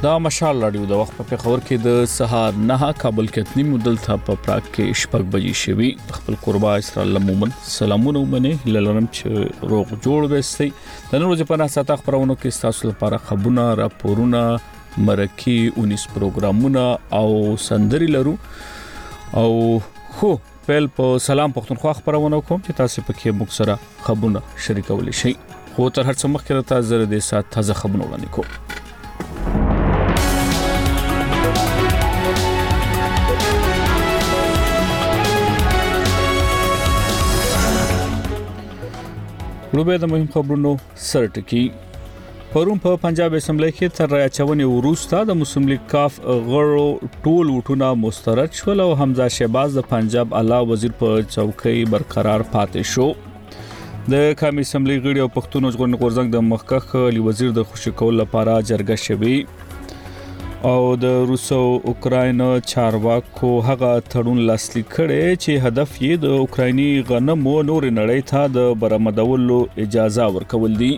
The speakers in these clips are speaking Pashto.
دا مشال رادیو د وخت په پیښور کې د سهار 9 کابل کې اتنی مدل ته په پراګ کې شپږ بجې شوي. خپل قربا اسرائیل مومن سلامونه ومنه لرم چې روغ جوړ وستي. د نن ورځې په 9 ساعت خبرونو کې تاسو لپاره خبرونه راپورونه مرکي 19 پروګرامونه او سندري لرو او خو پیل په سلام پښتونخوا خبرونه کوم چې تاسو پکې موږ سره خبرونه شریکول شي. خو تر هر څه مخکې تاسو زره د سات تازه خبرونه وړاندې کوم. روبه د مهم خبرونو سرټکی پرون په پنجاب اسمبلی کې تر راچونې وروسته د مسلم لیگ کاف غړو ټول وټونه مسترد شول او حمزه شهباز د پنجاب اعلی وزیر په چوکۍ برقرار پاتې شو. د قومي اسمبلی غړي او پښتون ژغورنې غورځنګ د مخکخ علي وزیر د خوشی کول لپاره جرګه شوی او د روسو اوکراین چارواکو هغه تړون لاسلیک کړي چې هدف یې د اوکرایني غنمو نور نړۍ ته د برآمدولو اجازه ورکول دي.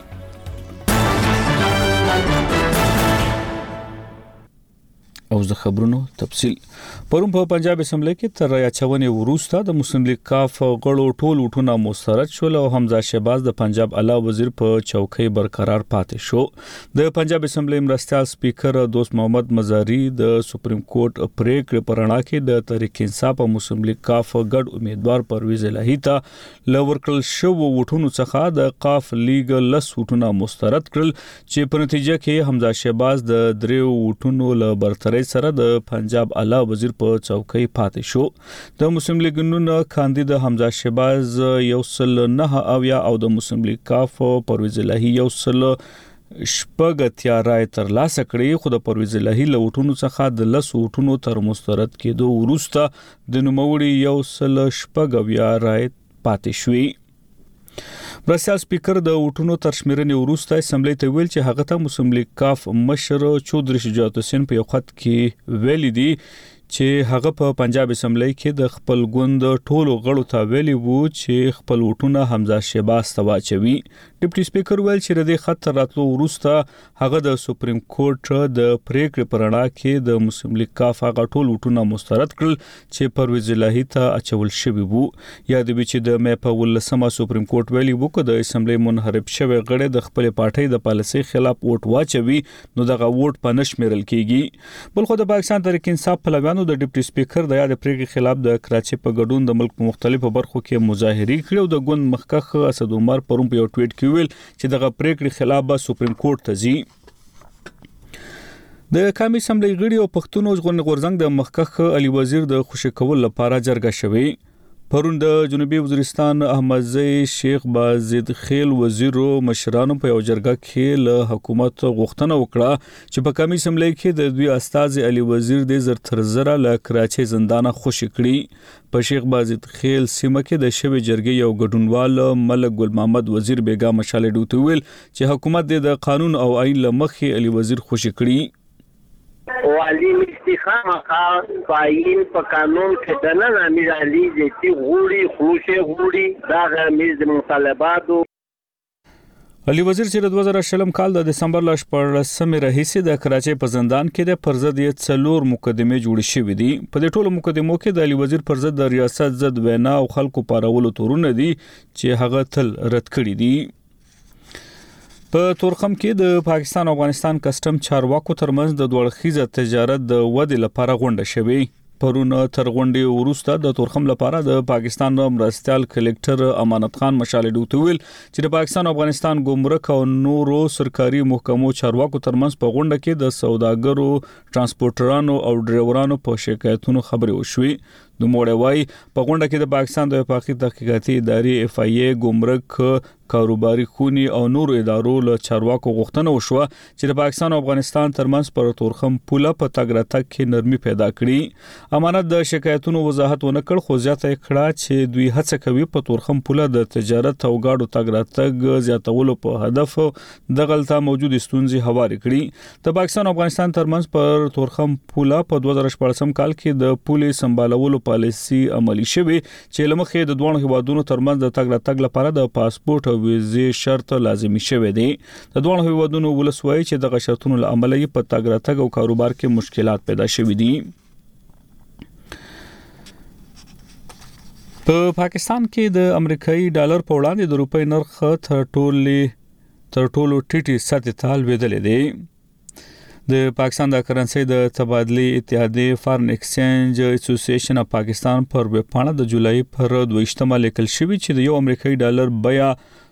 او د خبرونو تفصیل پرون په پنجاب اسمبلی کې تر راچونې وروسته د مسلم لیگ کاف غړو ټول وټونه مسترد شول او حمزه شهباز د پنجاب اعلی وزیر په چوکۍ برقرار پاتې شو. د پنجاب اسمبلی مرستيال سپیکر دوست محمد مزاری د سپریم کورټ پریکړه پرانا کې د تحریک انصاف او مسلم لیگ کاف ګډ امیدوار پرویز الهی ته لورکل شو وټونو څخه د کاف لیگ لس وټونه مسترد کړل چې په نتیجه کې حمزه شهباز د دریو وټونو له برتري سره د پنجاب اعلی وزیر په چوکۍ پاتې شو. د مسلم لیگ نون کاندید حمزه شهباز یوسل نه او د مسلم لیگ کاف پرویز الهی یوسل شپږ تیارای تر لاسه کړی خو د پرویز الهی له وټونو څخه د لس وټونو تر مسترد کېدو وروسته د نوموړي یوسل شپږ رای پاتې شوی. مرستيال سپیکر د وټونو تر شمیرنې وروسته اسمبلی ته ویل چې هغه ته مسلم لیگ کاف مشر چودري شجاعت حسین په یو خط کې ویل دي چې هغه په پنجاب اسمبلی کې د خپل ګوند ټولو غړو ته ویلي وو چې خپل وټونه حمزه شهباز ته واچوي. ډیپټي سپیکر ویل چې د خط راتلو وروسته هغه د سپریم کورټ د پریکړې پرانا کې د مسلم لیگ کاف هغه ټول وټونه مسترد کړل چې پرویز الهی ته اچول شوی وو. یاد وی چې د مې په ولسمه سپریم کورټ ویلي وو چې د اسمبلی منحرف شوی غړي د خپل پارټۍ د پالیسۍ خلاف ووټ واچوي نو دغه ووټ په نشمیرل کیږي. بلخو د پاکستان تحریک انصاف پلویانو د ډیپټي سپیکر د یاد پریکړې خلاف د کراچۍ په ګډون د ملک په مختلفو برخو کې مظاهرې کړې او د ګوند مخکخ اسد عمر پرون په یو ټویټ کې ویل چې دغه پریکړې خلاف به سپریم کورټ ته ځي. د قومي اسمبلی غړي او پښتون ژغورنې غورځنګ د مخکخ علي وزیر د خوشی کول لپاره جرګه شوی. پرون د جنوبي وزیرستان احمدزی شیخ بازید خیل وزیرو مشرانو په یو جرګه کې له حکومت غوښتنه وکړه چې په قومي اسمبلی کې د دوی استاذ علي وزیر د زر تر زره له کراچۍ زندانه خوشی کړي. په شیخ بازید خیل سیمه کې د شوی جرګې یو ګډونوال ملک ګل محمد وزیر بیگا مشال ډوته ویل چې حکومت د قانون او آئین لمخې علي وزیر خوشی کړي. والی مستخام قائم په قانون کې د نن امیر علي چې غوړي خوشه غوړي دا غمیز مطالباتو علي وزیر چې د 2020 کال د دسمبر ل 14 رئیس د کراچۍ په زندان کې د پرزد یې څلور مقدمه جوړ شوې دي. په دې ټولو مقدمو کې د علي وزیر پرزد د ریاست ضد وینا او خلکو پارولو تورونه دي چې هغه تل رد کړی دي. په تورخم کې د پاکستان او افغانستان کسٹم چارواکو ترمنځ د دوړخیزه تجارت د ودې لپاره غونډه شوې. پرون تر غونډې وروسته د تورخم لپاره د پاکستان مرستيال کلیکټر امانت خان مشال ډوته ویل چې د پاکستان او افغانستان ګمرک او نورو سرکاري محکمو چارواکو ترمنځ په غونډه کې د سوداګرو ترانسپورټرانو او ډرایورانو په شکایتونو خبرې وشوې. د موړوي په غونډه کې د پاکستان د وفاقي تحقیقاتي ادارې اف ای ای ګمرک کاروباري خونی او نورو ادارو له چارواکو غوښتنه وشوه چې د پاکستان او افغانستان ترمنځ پر تورخم پوله په تګ راتګ کې نرمي پیدا کړي. امانت د شکایتونو وضاحت ونکړ خو زیاته کړه چې دوی هڅه کوي په تورخم پوله د تجارت او گاډو تګ راتګ زیاتولو په هدف د غلطه موجود ستونزې هواري کړي. د پاکستان او افغانستان ترمنځ پر تورخم پوله په 2014 کال کې د پولې سمبالولو پالیسي عملی شوه چې لمخې د دوه هیوادونو ترمنځ د تګ راتګ لپاره د پاسپورت او ویزې شرط لازمي شوه دی د دوه هیوادونو ولسوي چې د شرطونو لامل یې په تګ راتګ او کاروبار کې مشکلات پیدا شوي دي په پاکستان کې د امریکایي ډالر په وړاندې د روپۍ نرخ تر ټولو ټیټي سطح ته لوېدلې دی د پاکستان د کرنسي د تبادلې اتحادیه فارن ایکسچینج اسوسییشن اف پاکستان پر وپاڼه د جولای پر 22 لیکل شوی چې د یو امریکایي ډالر بیا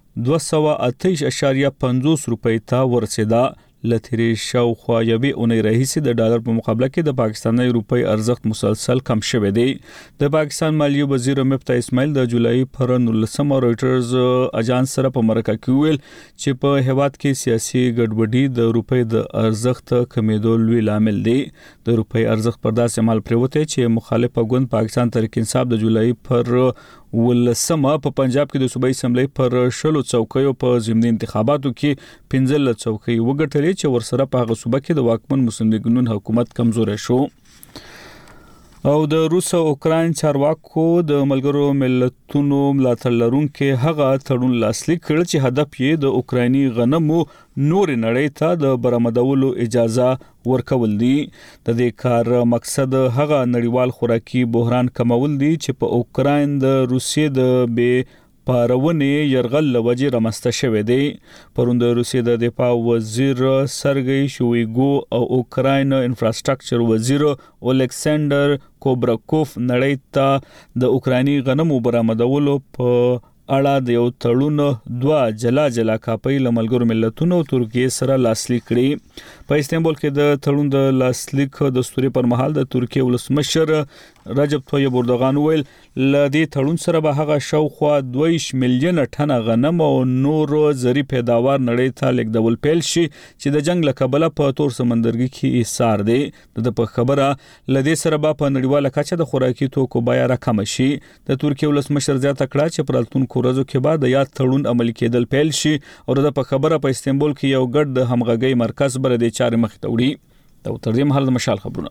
228.50 روپۍ ته ورسېده لتري شاوخوا یوې اونۍ راهیسې د ډالر په مقابله کې د پاکستاني روپۍ ارزښت مسلسل کم شوی دی د پاکستان مالیې وزیر مفتا اسماعیل د جولای پر 19 رويټرز اجانس سره په مرکه کې ویل چې په هیواد کې سیاسي ګډوډي د روپۍ د ارزښت کمیدو لوی لامل دی د روپۍ ارزښت پر داسې عمل پروته چې مخالف ګوند پاکستان تحریک انصاف د جولای پر ولسمه په پنجاب کې د صوبایي اسمبلی پر 10 څوکیو په ضمني انتخاباتو کې 15 څوکۍ وګټلې چې ورسره په هغه صوبه کې د واکمن مسلم لیگ نون حکومت کمزوري شو او د روس او اوکرين چارواکو د ملګرو ملتونو ملاتړ لرونکو هغه تړون لاسلیک کړ چې هدف یې د اوکرایني غنمو نور نړۍ ته د برآمدولو اجازه ورکول دي د دې کار مقصد هغه نړیوال خوراکي بحران کمول دي چې په اوکراین د روسیې د بې پارونې يرغل لوجه رامسته شوې دي پروند روسیې د دفاع وزیر سرګي شویګو او اوکراین انفراستراکچر وزیر الیکساندر کوبراکوف نړۍ ته د اوکرایني غنمو برآمدولو په اړه د یو تړون دوه جلا کاپي لملګرو ملتونو ترکیه سره لاسلیک کړي په استنبول کې د تړون د لاسلیک دستوري پر مهال د ترکیه ولسمشر رجب طیب اردوغان ویل لدې تړون سره به هغه شاوخوا 2 میلیون ټنه غنم او نور زری پیداوار نړۍ ته لیږدول پیل شي چې د جنگ لکبله په تور سمندرګي کې ایثار دی د په خبره لدې سره به په نړیواله کچه د خوراکي توکو بیه راکم شي د ترکیه ولسمشر زیاته کړه چې پرالتون کورزو کې بعد یاد تړون عملي کېدل پیل شي او د په خبره په استنبول کې یو ګډ د همغږي مرکز بر د چارې مخ ته وړي د تر دې مهال د مشال خبرونه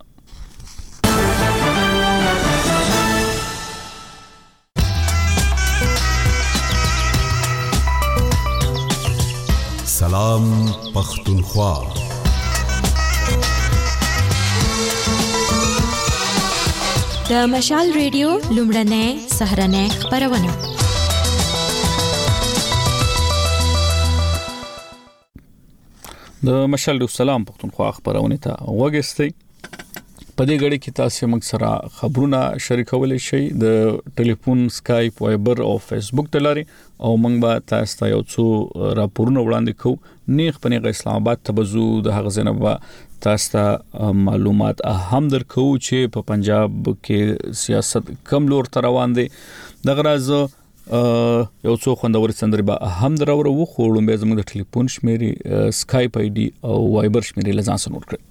سلام پختونخوا د مشال ریډیو لومړنۍ سهرنۍ خبرونه د مشال ډو سلام پختونخوا خبرونه ته وګستئ په دې غړي کې تاسو موږ سره خبرونه شریکولای شئ د ټلیفون سکایپ وایبر او فیسبوک تلاري او موږ به تاسو ته یو څو راپورونه وړاندې کوو نیغ پنیغه اسلام آباد ته بزو د هغه ځنه تاسو ته معلومات هم درکو چې په پنجاب کې سیاست کم لور ته روان دي د غراز یو څو خوندور سندري به هم دراوره و خوړم به زموږ د ټلیفون شمیري سکایپ آی ډي او وایبر شمیري لزان سره نوٹ کړئ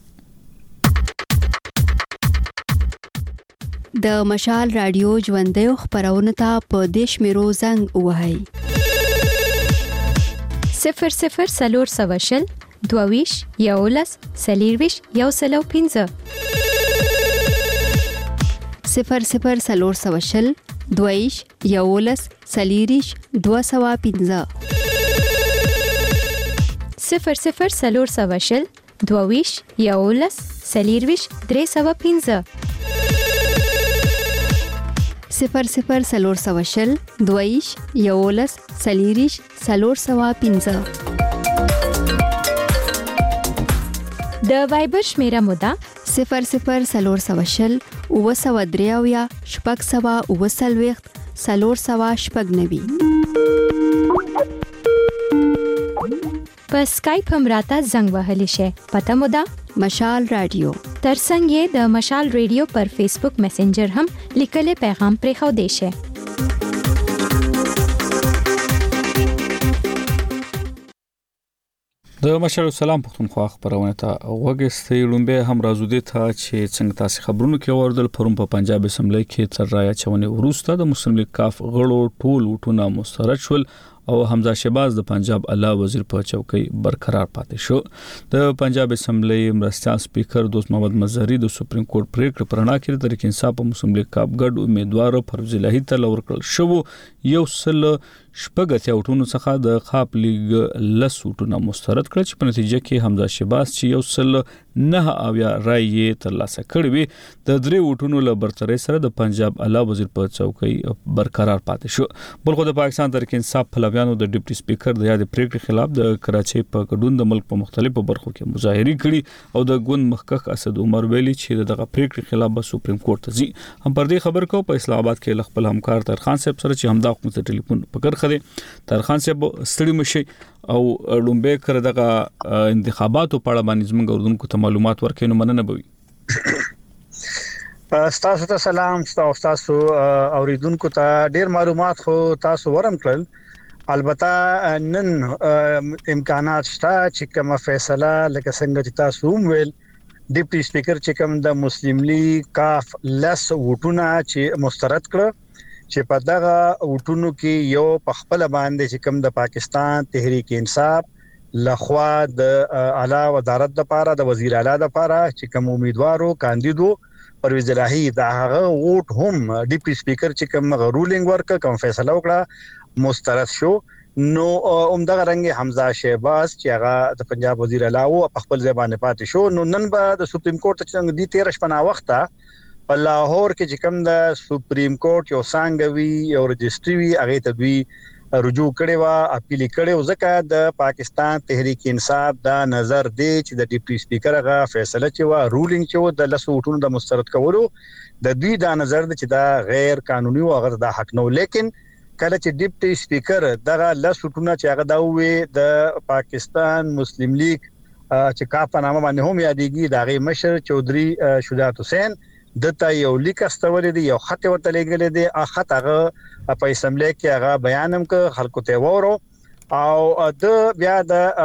د مشال رادیو ژوندۍ خبرونه ته په دیش میرو زنګ وهاي 00 سلور سواشل دوویش یولس سلیرویش یوسلو 15 00 سلور سواشل دویش یولس سلیریش 215 00 سلور سواشل دوویش یولس سلیرویش 315 00 سلور سواشل دویش یولس سلیریش 315 د وایبر شمیره مودا 00 سلور سواشل او سو دریاویا شپږ سوا او سلويخت سلور سوا شپږ نوي په سکایپ هم راته زنګ وهلی شي پته مودا مشال رادیو ترڅنګ یې د مشال ریډیو پر فیسبوک میسنجر هم لیکلي پیغام پرې خو دی شي د مشال سلام پختونخوا خبرونه ته وګستې لومبه هم راځو دي ته چې څنګه تاسو خبرونه کې وردل پروم په پنجاب اسمبلی کې تر رای چونه وروسته د مسلم لیگ کاف غړو ټول وټونه مسترد شول او حمزه شهباز د پنجاب اعلی وزیر په چوکۍ برقرار پاتې شو. د پنجاب اسمبلی مرستیال سپیکر دوست محمد مزاری د سپریم کورټ پریکړه پر اړه کې تحریک انصاف په مسلم لیگ کاپ ګډ امیدوار فروز الهی ته ورکړل شو. یو سل شپږ اوټونو څخه د خاپ لیگ لس اوټونه مسترد کړ چې په نتیجه کې حمزه شهباز چې یو سل نه اویا رائے ترلاسه کړې وي د درې اوټونو له برتري سره د پنجاب اعلی وزیر په چوکۍ برقرار پاتې شو. بلخو د پاکستان تحریک انصاف پلویانو د ډیپټي سپیکر د یاد پریکړې خلاف د کراچۍ په ګډون د ملک په مختلفو برخو کې مظاهرې کړي او د ګوند مخکښ اسد عمر ویلي چې دغه پریکړې خلاف به سپریم کورټ ته ځي. هم پر دې خبر کو په اسلام آباد کې خپل همکار ترخان صاحب سره چې همدا حکومت ټلیفون پکړ خله. ترخان صاحب ستړي مشي او لومبه کړ دغه انتخاباتو په اړه باندې زموږ اردوونکو ته معلومات ورکړي نو مننه بوي. تاسو ته سلام. تاسو اوریدونکو ته ډیر معلومات خو تاسو ورم کړل. البته نن امکانات شته چې کومه فیصله لکه څنګه چې تاسو ویل ډیپټي سپیکر چې کوم د مسلم لیگ کاف لس وټونه چې مسترد کړ چې په دغه وټونو کې یو په خپل باندې چې کوم د پاکستان تحریک انصاف لخوا د اعلی وزارت لپاره د وزیر اعلی لپاره چې کوم امیدوارو کاندیدو پرویز الهی دا هغه ووټ هم ډیپټي سپیکر چې کوم رولینګ ورک کوم فیصله وکړه مسترد شو. نو عمدغه رنګ حمزه شهباز چې هغه د پنجاب وزیر اعلی او خپل ځبانه پاتې شو. نو نن به د سپریم کورټ څنګه دی 13 شپه وخته په لاهور کې چې کوم د سپریم کورټ یو څنګه یو رجستری وی هغه ته دوی رجوع کړي وا اپیل کړي ځکه د پاکستان تحریک انصاف دا نظر دی چې د ډیپټي سپیکر هغه فیصله چې وا رولینګ چې د لسو وټونو د مسترد کولو د دوی دا نظر دی چې دا غیر قانوني او هغه د حق نو. لیکن کله چې ډیپټي سپیکر دغه لسو وټونه چې هغه دا وې د پاکستان مسلم لیگ چې کا په نامه باندې هم یادېږي دا غي مشر چودري شجاعت حسین دته یو لیک استولې دی یو خط ورته لګلې دی خط هغه په اسمبلی کې هغه بیانم ک خلکو ته وورو او د بیا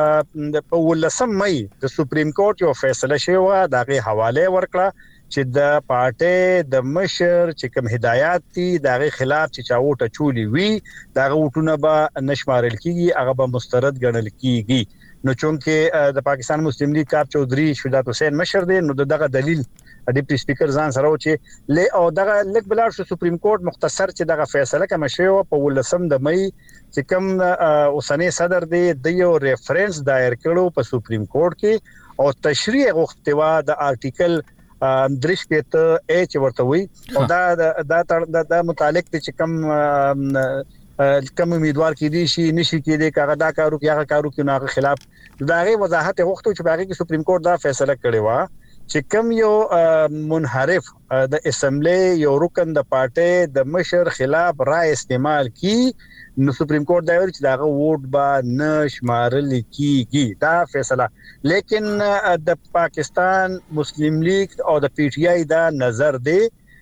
د په 19 مې د سپریم کورټ یو فیصله شوی دغه حواله ورکړه چې د پارټي د مشر چې کوم هدایات دي دغه خلاف چې چاوټه چولی وی دغه وټونه به نشمارل کیږي هغه به مسترد ګڼل کیږي. نو چونکه د پاکستان مسلم لیگ کاپ چودري شجاعت حسین مشر دی نو دغه دلیل ډیپټي سپیکر ځان سره و چې له او دغه لیک بلار شو سپریم کورټ مختصر چې دغه فیصله کوم شی او په 19 د مې چې کوم اوسنی صدر دی د یو ریفرنس دایر کړو په سپریم کورټ کې او تشریح غوښتوا د آرټیکل درش کې ته ایچ ورته وي او دا متعلق چې کوم امیدوار کې دي شي نشي کې دي کاغه دا کارو کې هغه کارو کې ناغه خلاف دغه وضاحت غوښتو چې باغې کې سپریم کورټ دا فیصله کړی و چې کوم یو منحرف د اسمبلی یو رکن د پارټي د مشر خلاف رائے استعمال کی نو سپریم کورټ دا ویل چې داغه ووټ به نشمارل کیږي دا فیصله. لیکن د پاکستان مسلم لیگ او د پی ټی آی دا نظر دی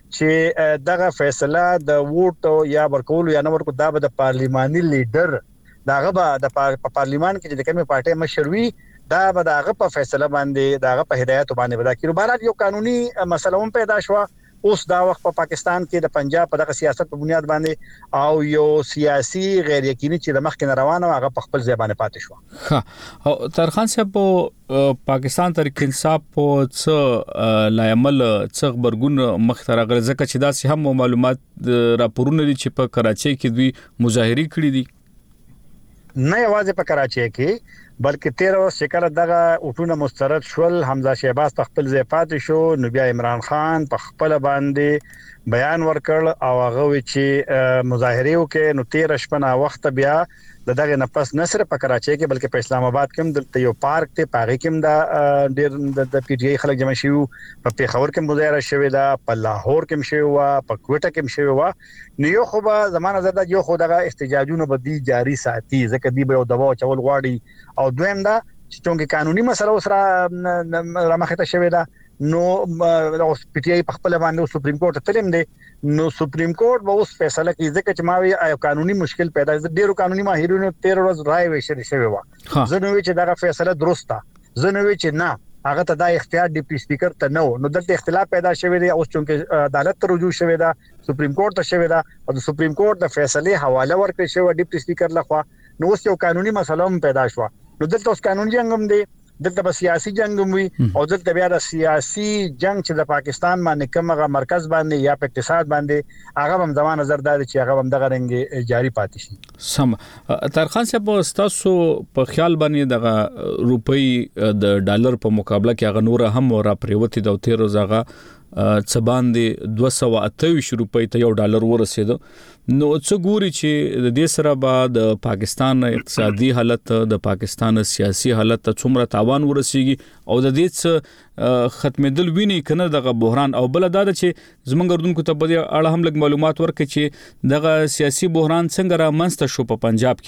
چې دغه فیصله د ووټ یا ورکول یا نه ورکول دا به د پارلیماني لیډر داغه به د پارلیمان کې د کومه پارټي مشروي دا به داغه په فیصله باندې داغه په هدایت باندې ودا کیږي. بهر یو قانوني مسله هم پیدا شو اوس دا وخت په پاکستان کې د پنجاب په دغه سیاست په بنیاد باندې او یو سیاسي غیر یقیني چې د مخکې روانه هغه په خپل ځای باندې پاتې شو. او ترخان صاحب پاکستان تحریک انصاف په څه لایمل څه خبرګون مخترغ ځکه چې دا سه هم معلومات راپورونه دي چې په کراچۍ کې دوی مظاهرې کړې دي نه یوازې په کراچۍ کې بلکې 13 شکل دغه وټونه مسترد شول. حمزه شهباز په خپل ځای پاتې شو نو بیا عمران خان په خپل باندې بیان ورکړ او هغه چې مظاهره وکړي نو 13 شپه وخت بیا دغه نفس نه صرف په کراچۍ کې بلکې په اسلام آباد کې د یو پارک ته پاره کې دا ډیر د پی ټی آی خلک جمع شوي په پیښور کې مظاهره شوې ده په لاهور کې شوې و په کوټه کې شوې و نو یو خو به زمانه زده یو خو دغه احتجاجونه به دي جاری ساتي ځکه دی به یو دباو چول غواړي او دویم دا چې څنګه قانوني مسله سره رامخته شوې ده نو پی ټی آی په خپل باندې سپریم کورټ تلم دي نو سپریم کورټ به اوس فیصله کوي ځکه چې ما وی قانوني مشکل پیدا ډیرو قانوني ماهرینو 13 ورځې راي وشري شوی و زه نو چې دا فیصله درسته زه نو چې نه هغه ته دا اختیار ډیپټي سپیکر ته نو دلته اختلاف پیدا شوی دی اوس چې عدالت ته رجوع شوی دا سپریم کورټ ته شوی دا او د سپریم کورټ د فیصله حواله ورکړي شوی ډیپټي سپیکر لخوا نو اوس یو قانوني مسله هم پیدا شو. نو دلته اوس قانوني جنگ هم دی، دلته به سیاسي جنگ هم وي، او دلته بیا د سیاسي جنگ چې د پاکستان باندې کومه مرکز باندې یا په اقتصاد باندې هغه هم زموږ نظر دا چې هغه هم دغه رنګ جاری پاتې شي. سم طاهر صاحب تاسو په خیال باندې د روپۍ د ډالر په مقابله کې هغه نور هم را پریوتی د 13 زغه څبان دي 228 روپۍ ته یو ډالر ورسېد. نو څه ګوري چې د دې سره به د پاکستان اقتصادي حالت د پاکستان سیاسي حالت ته څومره تاوان ورسیږي او د دې څه ختمېدل ویني کنه دغه بحران، او بل دا چې زمونږ اردوونکو ته په اړه هم لږ معلومات ورکړي چې دغه سیاسي بحران څنګه را منځته شو په پنجاب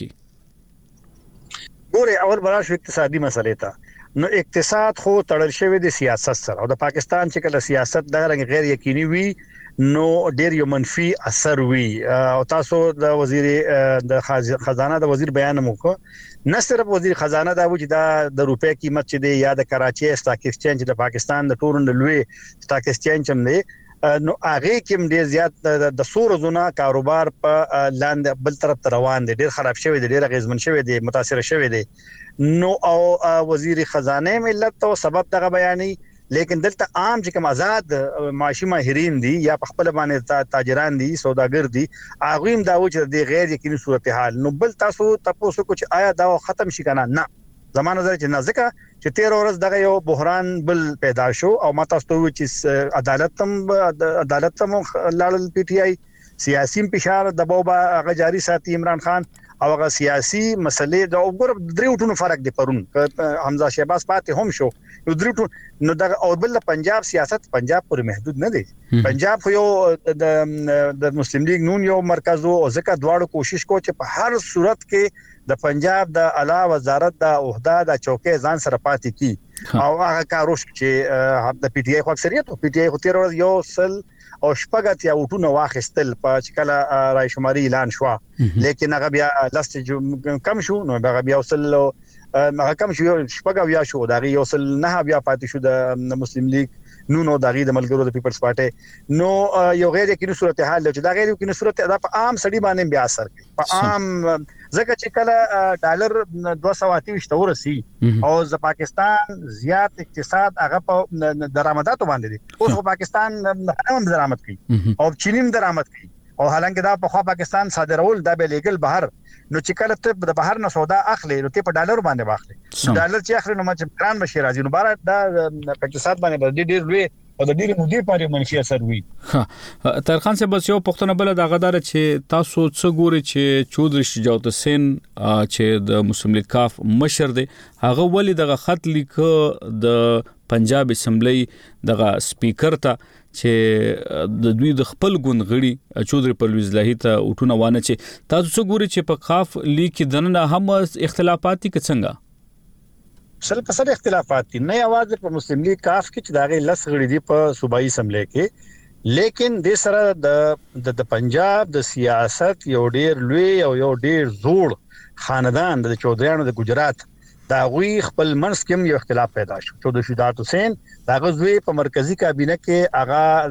کې. ګوره اول براشو اقتصادي مسلې ته. نو اقتصاد خو تړل شوی د سیاست سره، او د پاکستان چې کله سیاست د رنګ غیر یقیني وي نو ډیر یو منفي اثر وي. او تاسو د وزیر د خزانه د وزیر بیان مو کو، نه صرف وزیر خزانه دا و چې د روپې قیمت چې دی یا د کراچي سٹاک ایکسچینج د پاکستان د ټورن لوی سٹاک ایکسچینج هم دی، نو هغه کې ډیر زیات د سور زونه کاروبار په لاندې بل طرف روان دي، ډیر خراب شوی دی، ډیر غیزمن شوی دی، متاثر شوی دی. نو او وزیر خزانه ملت ته سبب دغه بیانې، لیکن دلته عام چې کوم آزاد معاشي ماهرین دي یا په خپل باندې تاجران دي، سوداګر دي، هغه هم دا و چې د غیر یقیني صورتحال. نو بل تاسو کو چې آیا دا ختم شي کنه؟ نه، زمانه نظر چې نازکه چې 13 ورځ دغه یو بحران بل پیدا شو، او ماته ستو چې عدالت هم لاړل پی ټی آی، سیاسي فشار دباو به هغه جاری ساتي عمران خان، او هغه سیاسي مسلې د وګور دریوټونو فرق دی. پرون حمزه شهباز پاتې هم شو یو دریوټو، نو د او بل پنجاب سیاست پنجاب پر محدود نه دی. پنجاب خو یو د مسلم لیگ نون یو مرکز او ځکه دواړو کوشش کو چې په هر صورت کې د پنجاب د اعلی وزارت د عہده د چوکۍ ځان سره پاتې کی، او هغه کاروش چې د پی ټی آی خو اکثریت پی ټی آی خو 13 ورځ یو سل او شپږت یا وټونه واخستل په چکله رای شماري اعلان شو، لیکن هغه بیا لاست کم شو، نو هغه بیا وصل هغه کم شو شپږ بیا شو، دا یو سل نه بیا پاتې شو د مسلم لیگ نو دغه د ملګرو د پیپلز پارټي. نو یو غیر یقیني صورتحال چې دا غیر یقیني صورت دا په عام سړي باندې بیا اثر کوي، په عام ځکه چې کله ډالر 228 ورسي او د پاکستان زیات اقتصاد هغه په درآمداتو باندې دي. اوس پاکستان هم درآمد کوي او چینیم درآمد کوي، او حالانکه دا په خوا پاکستان صادرول دا به لیګل بهر، نو چې کله ته د بهر نه سودا اخلي نو ته په ډالر باندې واخلي، ډالر چې اخلي نو چې ګران بشي راځي، نو بار دا په اقتصاد باندې ډېر لوی او د ډېر مودې پاره منفي اثر وي. طاهر خان صاحب بس یو پښتنه بل د غدار چې تاسو څه ګوري چې چودري شجاعت حسین چې د مسلم لیگ کاف مشر دی، هغه ولی دغه خط لیک د پنجاب اسمبلی دغه سپیکر ته چې د دوی د خپل ګوندغړي چودري پرویز لاهي ته وټونه وانه چې تاسو څه ګوري چې په کاف لیگ کې دنه هم اختلافات دي څنګه؟ سل پسر اختلافات دي، نه आवाज په مسلم لیگ کاف کې چې داغه لس غړي دي په صوبایي اسمبلی کې، لیکن د سره د پنجاب د سیاست یو ډیر لوی او یو ډیر زوړ خاندان د چودریانو د گجرات دا غوي خپل منځ کې یو اختلاف پیدا شو. چودري شجاعت حسین دا غوي په مرکزی کابینه کې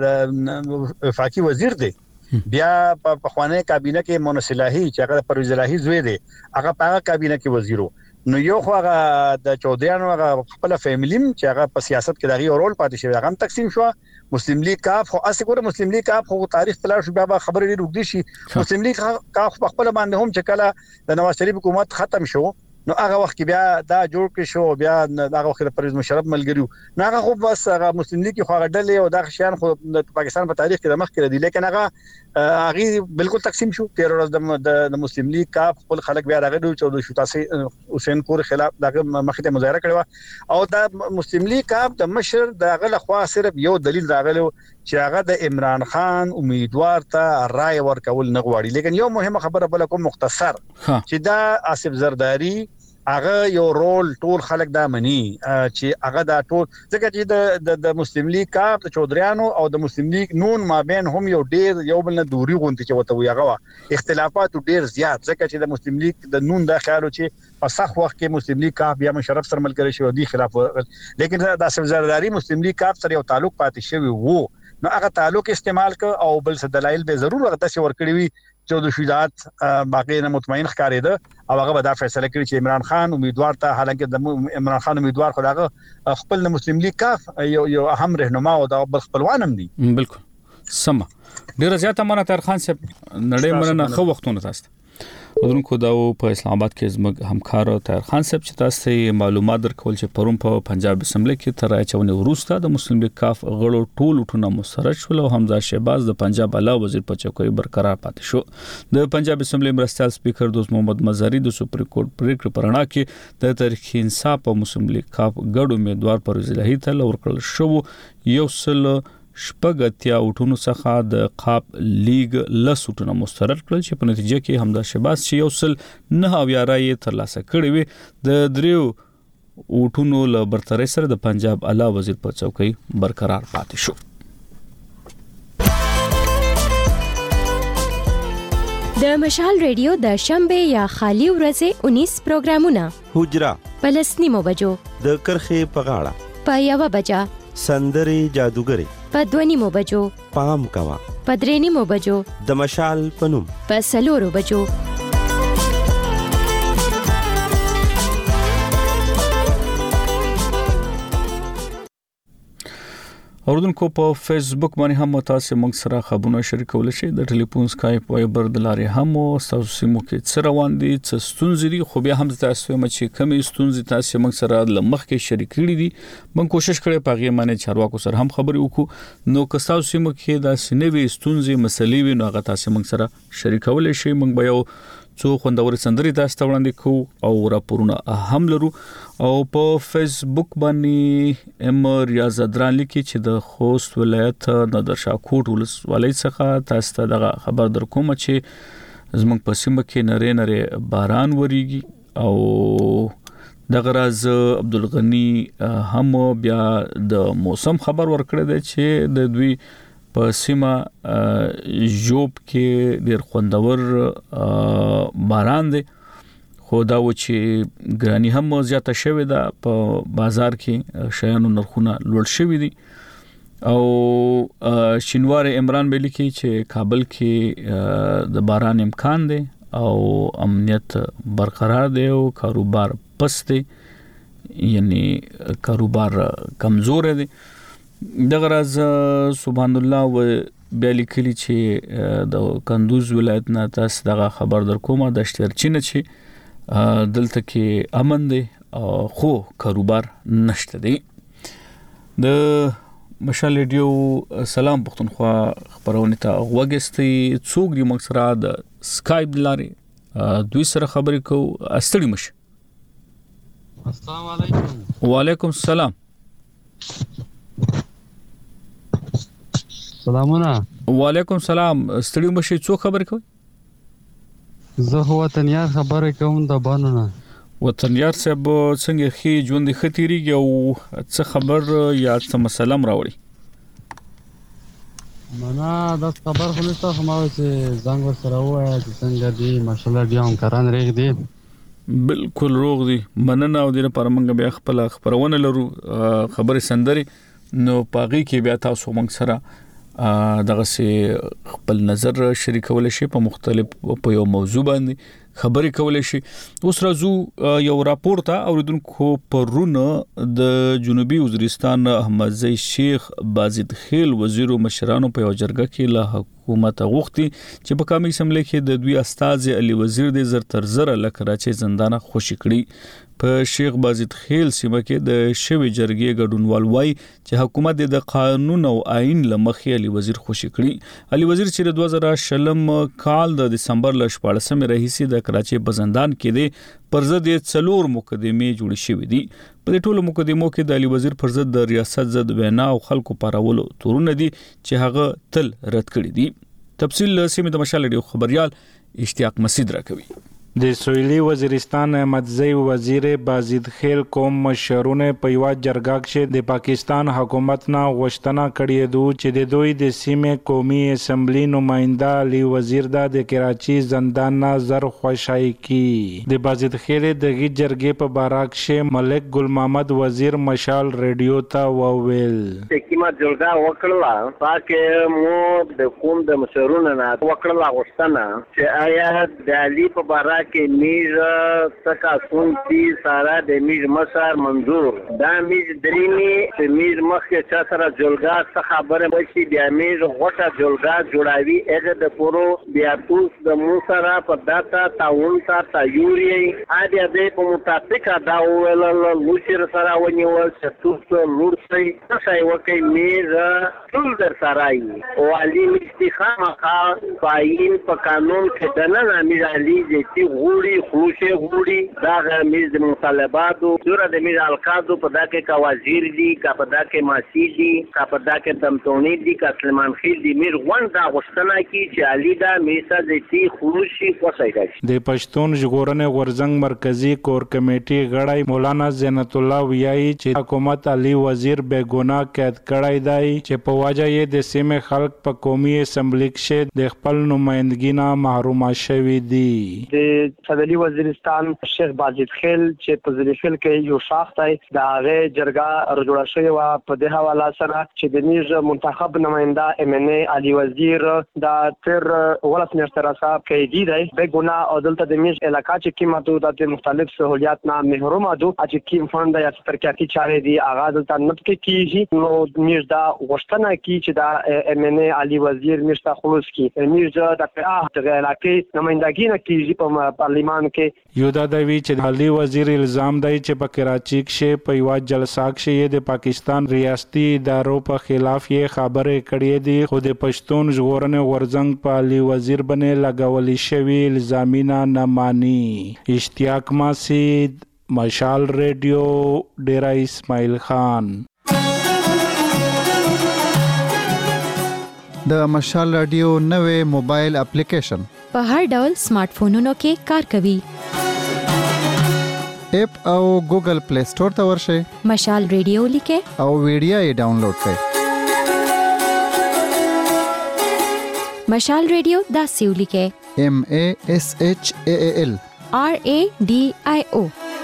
هغه وفاقي وزیر دی، بیا په خوانه کابینه کې مونس الهی چې هغه پرویز الهی زوی دی هغه په کابینه کې وزیرو. نو یو خو هغه د چودریانو هغه خپل فیملی چې هغه په سیاست کې دغه رول پاتې شوی هغه تقسیم شو. مسلم لیگ کاف خو اسی ګوره مسلم لیگ کاف خو تاریخ تلل شو، بیا خبرې ډېر وګدي شي. مسلم لیگ کاف په خپل باندې هم چې کله د نواز شریف حکومت ختم شو نو هغه وخت کې بیا دا جوړ کړ شو، بیا هغه وخت د پرویز مشرف ملګریو، نو هغه خو بس هغه مسلم لیگ خو هغه ډلې او د شیان خو د پاکستان په تاریخ کې د مخ کې دي، لیکن هغه بالکل تقسیم شو. 13 ورځ د مسلم لیگ کاف خپل خلک بیا راغلي چې د شوتاسي حسین کور خلاف دغه مخته مظاهره کړو، او د مسلم لیگ کاف د مشر دغه لخوا صرف یو دلیل راغلو چې هغه د عمران خان امیدوار ته رائے ورکول نه غواړي. لیکن یو مهمه خبره بل کوم مختصر چې دا آصف زرداری هغه یو رول ټول خلک دا مني چې هغه دا ټول ځکه چې د مسلم لیگ کاف د چودریانو او د مسلم لیگ نون مابین هم یو ډیر یو بل نه دوری غونډه چې وته وي، هغه اختلافات ډیر زیات، ځکه چې د مسلم لیگ د نون د خیالو چې په صح وخت کې مسلم لیگ کاف بیا مشرف سره ملګری شو دی خلاف، لیکن د آصف زرداری مسلم لیگ کاف سره یو تعلق پاتې شوی وو، نو هغه تعلق استعمال ک او بل څه دلایل به ضرور هغه تاسو ورکړی وي چې د شجاعت باقی نه مطمئن ښکارېده، او هغه به دا فیصله کړي چې عمران خان امیدوار ته حالانکه د عمران خان امیدوار خو دغه خپل مسلم لیگ کاف یو اهم رهنما او د خپلوان هم دي. بالکل سم ډیر زیاته مننه طاهر خان صاحب نړۍ مننه خو وختونه تاسو ودونکو دا په اسلام آباد کې زموږ همکار طاهر خان صاحب چې تاسو معلومات درکول چې پروم په پنجاب اسمبلی کې تر اچونې وروسته د مسلم لیگ کاف غړو ټول ټونه مسرج شول او حمزه شهباز د پنجاب اعلی وزیر په چوکۍ برقرار پاتې شو. د پنجاب اسمبلی مرستیال سپیکر دوست محمد مزاری د سپریم کورټ پریکړه پرانا کې د تحریک انصاف او مسلم لیگ کاف غړو امیدوار پرویز الهی ته لور کړل شو یو سل شپږتیا اوټونو څخه د قاب لیگ لسوټونه مسترد کړل چې په نتیجه کې حمزه شهباز چې یو سل نه او یارای ترلاسه کړی وي د دریو اوټونو له برترۍ سره د پنجاب اعلی وزیر په چوکۍ برقرار پاتې شو. د مشال ریډیو د شنبه یا خالی ورځې 19 پروګرامونه حجرا پلسنیمو بجو د کرخې په غاړه په یو بجا سندري جادوګری په 2 بجو پام کوا په 3 بجو د مشال پنوم په 4 بجو اوردونکو په فیسبوک باندې هم تاسو موږ سره خبرونه شریکول شي د ټلیفون سکایپ وایبر د لارې هم تاسو سیمو کې څه روان دي څه ستونزې دي خو بیا هم تاسو چې کمی ستونزې تاسو موږ سره لمخ کې شریک کړي دي موږ کوشش کړی پاغي باندې چارواکو سره هم خبرې وکړو نو که تاسو سیمو کې د سنوي ستونزې مسلې وي نو هغه تاسو موږ سره شریکول شي موږ به یو څو خوندوري سندري تاسو ته وړاندې کوو او راپورونه هم لرو او په فیسبوک باندې ام ریاض دران لیکي چې د خوست ولایت نادرشاه کوټ ولسوالۍ څخه تاسو ته د خبر درکوم چې زموږ په سیمه کې نری باران وریږي او د غراز عبدالغنی هم بیا د موسم خبر ورکړی دی چې د دوی په سیمه جوب کې ډیر خوندور باران دی خو دا و چې ګرانی هم زیاته شوې ده په بازار کې شیانو نرخونه لوړ شوي دي او شینوار عمران بیلی کې چې کابل کې د باران امکان دی او امنیت برقرار دی او کاروبار پست دی یعنی کاروبار کمزور دی دغه راز سبحان الله و بیلی کلی چې د کندوز ولایت نه تاسو دغه خبر در کومه د شترچینه چې دلته کې امن دی خو کاروبار نشته دی. د مشال ریډیو سلام پښتونخوا خبرونه ته وګستي څوک دی موږ سره د سکایپ لارې دوی سره خبرې کوو استړي مشه. السلام علیکم. وعلیکم السلام. سلامونه. وعلیکم السلام. ستړي مشه څوک خبرې کوي؟ زه هو وطنیار خبرې کوم د بانونه. وطنیار صاحب څنګه خې ژوند خطرېږي او څه خبر یا څه مسله راوړي؟ منا د خبر خو نشته خو ما چې زنګ ور سره وای چې څنګه دی ماشاءالله دی هم کران ریغ دی بالکل روغ دی مننه او د پرمنګ بیا خپل خبرونه لرو خبرې سندري نو پاغي کې بیا تاسو موږ سره دغه سي خپل نظر شریکول شي په مختلف په یو موضوع باندې خبرې کولای شي. اوس راځو یو راپور ته اوریدونکو پرونه د جنوبي وزیرستان احمد زئی شیخ بازید خیل وزیر مشرانو په جرګه کې له حکومت غوښتي چې په قومي اسمبلی کې د دوی استاد علي وزیر د زر تر زر لکه راچې زندانه خوشی کړي. په شیخ بازید خیل سیمه کې د شوی جرګې ګډونوال وای چې حکومت د قانون او آئین لمخې علي وزیر خوشی کړي. علي وزیر چې د 2020 کال د دسمبر ل 14 رئیس د کراچۍ په زندان کې دی پر ضد 4 مقدمې جوړې شوې دي. په دې ټولو مقدمو کې د علي وزیر پر ضد د ریاست ضد وینا او خلکو پارولو تورونه دي چې هغه تل رد کړي دي. تفصیل سیمه د مشال ریډیو خبريال اشتیاق مسعود راکوي. د سویلي وزیرستان احمد زئی وزیر بازید خیل قوم مشرونه په یو جرګه کې د پاکستان حکومت نه غوښتنه کړې ده چې د دوی د سیمې قومي اسمبلی نماینده علي وزیر د کراچۍ زندان نه زر خوشای کی. د بازید خیل د جرګې په بارک کې ملک ګل محمد وزیر مشال ریډیو ته وویل حکومت جرګه وکړه پاکه مو د قوم د مشرونه نه وکړه غوښتنه چې آیا د علي په بارک کې میز څخه سونتي سارا د میز مسار منظور دا میز دریمي د میز مخکې چا سره جولګا څخه خبره وشي بیا میز غوټه جولګا جوړاوي هغه د پورو بیا توس د موسره په داتا تاون تا یوري اده د په متفقه دا ول لوشر سره ونیول چې توس لورسي څه وکي میز ټول در سرای او علي استخامه قائم په قانون کې د نه میز علي چې غوړي خلوشه غوړي دا میز د مطالباتو جوړه د میز القادو په دا کې کا وزیر دي کا په دا کې ماسي دي کا په دا کې دمتونی دي کا سلمان خیل دي میر غونډه غوښتنه کی چې علي دا میسا چې خلوشي کوسایږي د پښتون ژغورنې غورزنګ مرکزی کور کمیټي غړی مولانا زینت الله ویایي چې حکومت علي وزیر بے ګناه قید کړی دی چې په واجه یې د سیمې خلک په قومي اسمبلی کې د خپل نمائندګي نه محروم شوي دي د صدري وزیرستان شیخ باجد خیل چې په ځریفل کې یو شاخ دی دا هغه جرګه جوړه شوې و په دې حواله سره چې د نیز منتخب نماینده MNA علي وزیر دا تر ولس منستر صاحب کې دی بے ګناه او دلته د نیز علاقې چې کیماتو د مختلف سہولیات نه محروم دي چې کیم فند یا ترکیاتی چارې دي هغه دلته نت کې کیږي نو نیز دا غوښتنه کی چې دا MNA علي وزیر مرستا خلوص کی نیز د علاقې نمائندګي نه کیږي په پارلیمان کې یو دا دی چې علي وزیر الزام دی چې په کراچي کې په یو جلسه کې د پاکستان ریاستي ادارو په خلاف یې خبرې کړې دي خو د پښتون ژغورنې غورزنګ په علي وزیر باندې لګولې شوی الزامونه نه مانی اشتیاق ماسید مشال ریډیو ډیرا اسماعیل خان د مشال رادیو نوې موبایل اپلیکیشن په هر ډول سمارټ فونونو کې کار کوي اپ او ګوګل پلی سٹور ته ورشئ مشال ریډیو لیکه او ویډیو یې ډاونلوډ کړئ مشال ریډیو دا سیو لیکه MASHAAL RADIO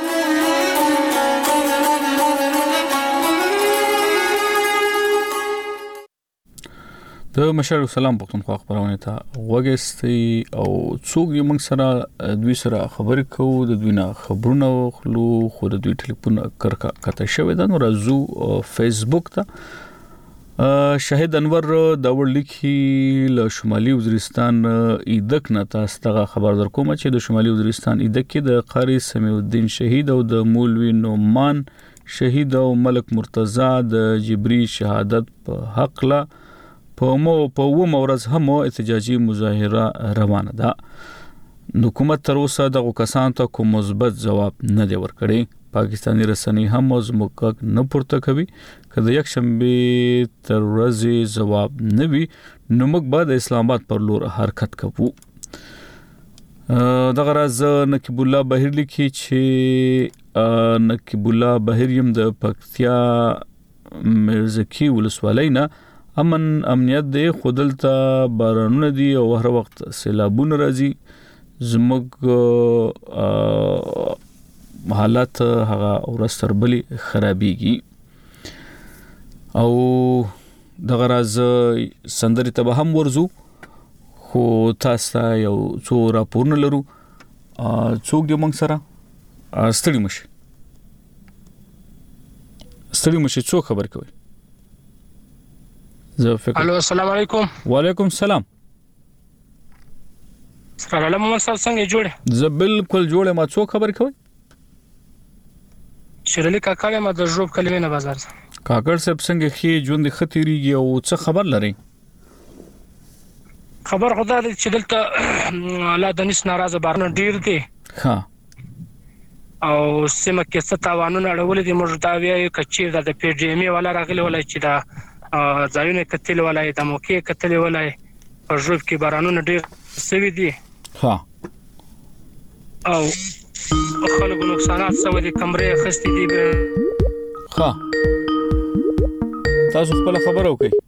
د مشال سلام پښتونخوا خبرونه ته وګستي او څوک یې موږ سره دوی سره خبرې کوو د دوی نه خبرونه خلو خو د دوی ټلیفون کرکا کته شوی دا نو راځو فیسبوک ته شاهد انور دا ورلیکي له شمالي وزیرستان ایدک نه تاسو ته خبر درکوم چې د شمالي وزیرستان ایدک کې د قاری سمیع الدین شهید او د مولوی نومان شهید او ملک مرتضی د جبري شهادت په حق لا په و مورز هم احتجاجي مظاهره روانه ده حکومت تر اوسه د کسانو ته کوم مثبت جواب نه دی ورکړی پاکستانی رسنۍ هم زموږ نه پورته کوي کله یک شنبه تر ورځې جواب نه وي نو موږ بعد اسلام آباد پر لور حرکت کوو دغه راز نقیب الله بهیر لیکي چې نقیب الله بهیر يم د پکتیا مرزکی ولسوالۍ نه امنیت دی خودلته بارانونه دي او هر وخت سیلابونه راځي زموږ حالات هغه ورستربلی خرابيږي او دغه راز سندري ته هم ورزو خو تاسو یو څو راپورونه لرو څوک دی موږ سره ستړي مشه څو خبر کوي الو السلام علیکم وعلیکم السلام سلام محمد صاحب څنګه جوړ زه بالکل جوړ ما څو خبر کوي شرلی کاکړ ما د ژوب کلمې نه بازار کاکړ صاحب څنګه خې ژوند خطرېږي او څه خبر لري خبر خدا دې چې دلته لا دنيس ناراضه بارنه ډیر دي ها او سیمه کې څه تاوانونه اړول دي موږ دا وی کچیر د PDM ولا راغلی ولای چې دا ځایونه کتل ولای د موقع کتل ولای په ژوب کې بارانونه ډیر سوي دي ها او خلکو نقصانات سوي دي کمرې خستې دي ها تاسو خپل خبر او کوي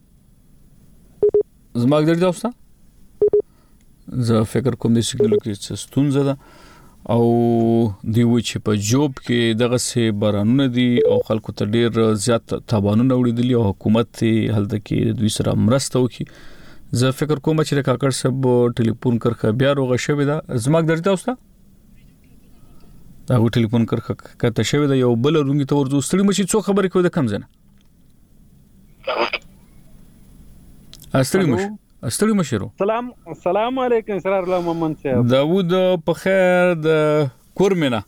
زما ګر دوستا زه فکر کوم د سیګنال کې څه ستونزه ده او دیو چې په جوب کې دغه سه بارانونه دي او خلکو ته ډیر زیات تاوانونه وړي دي او حکومت هلته کې دوی سره مرسته وکړي زه فکر کوم چې کاکړ صاحب ټلیفون کرخه بیا روغه شوی دا زما درته اوسه دا ټلیفون کرخه کته شوی دا یو بل رونګي ته ورځو ستړي مشي څو خبرې کوي د کم زنه استړي مشرو سلام علیکم اسرار الله محمد صاحب داوود په خیر د کورمینا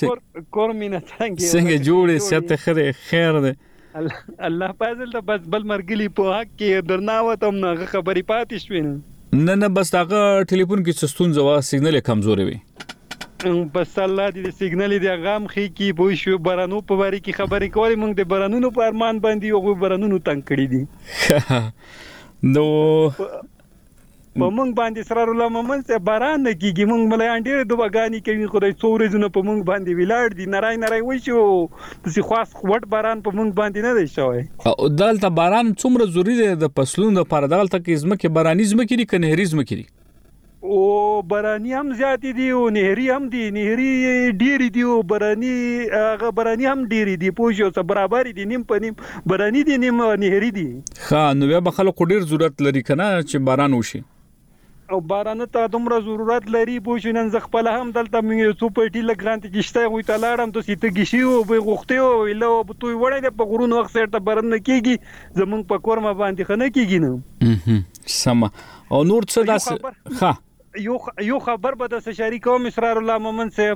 څنګه جوړې سیاته خیر ده الله فضل ته بس بل مرګلی په حق کې درناوتم نه خبرې پاتې شوې نه بس هغه ټلیفون کې څستون زوا سیګنل کمزوري وي بس الله دې سیګنل دې غام خې کې بوي شو برانو په واری کې خبرې کولې موږ د برانونو په ارمان باندې او برانونو تنگ کړی دي نو په موږ باندې اسرار الله محمد صاحب باران نه کیږي موږ مليان ډېر دوبګانی کوي خدای څورې په موږ باندې ویلاړ دي نارای وای شو تاسو خاص وټ باران په موږ باندې نه دی شوی او دلته باران څومره ضروری دی د فصلونو لپاره دلته کې ځمکه باراني ځمکه دي کنه نهري ځمکه دي او باراني هم زیات دي او نهري هم دي نهري ډېری دي او باراني هم ډېری دي پوجو سره برابر دي نیم په نیم باراني دي نیم نهري دي ها نو بیا خلک ډېر ضرورت لري کنه چې باران وشي او باران ته دومره ضرورت لري پوه نن ز خپل هم دلته موږ څو پټي لګرانت کیشته وي تلاړم ته سیته گیشي او به غوخته او له بتوي وړي د په غرونو وخت سره ته برن کیږي زمونږ په کورما باندې خنه کیږي نه سم او نور څه داس ها یو خبر به د شریکوم اسرار الله محمد صاحب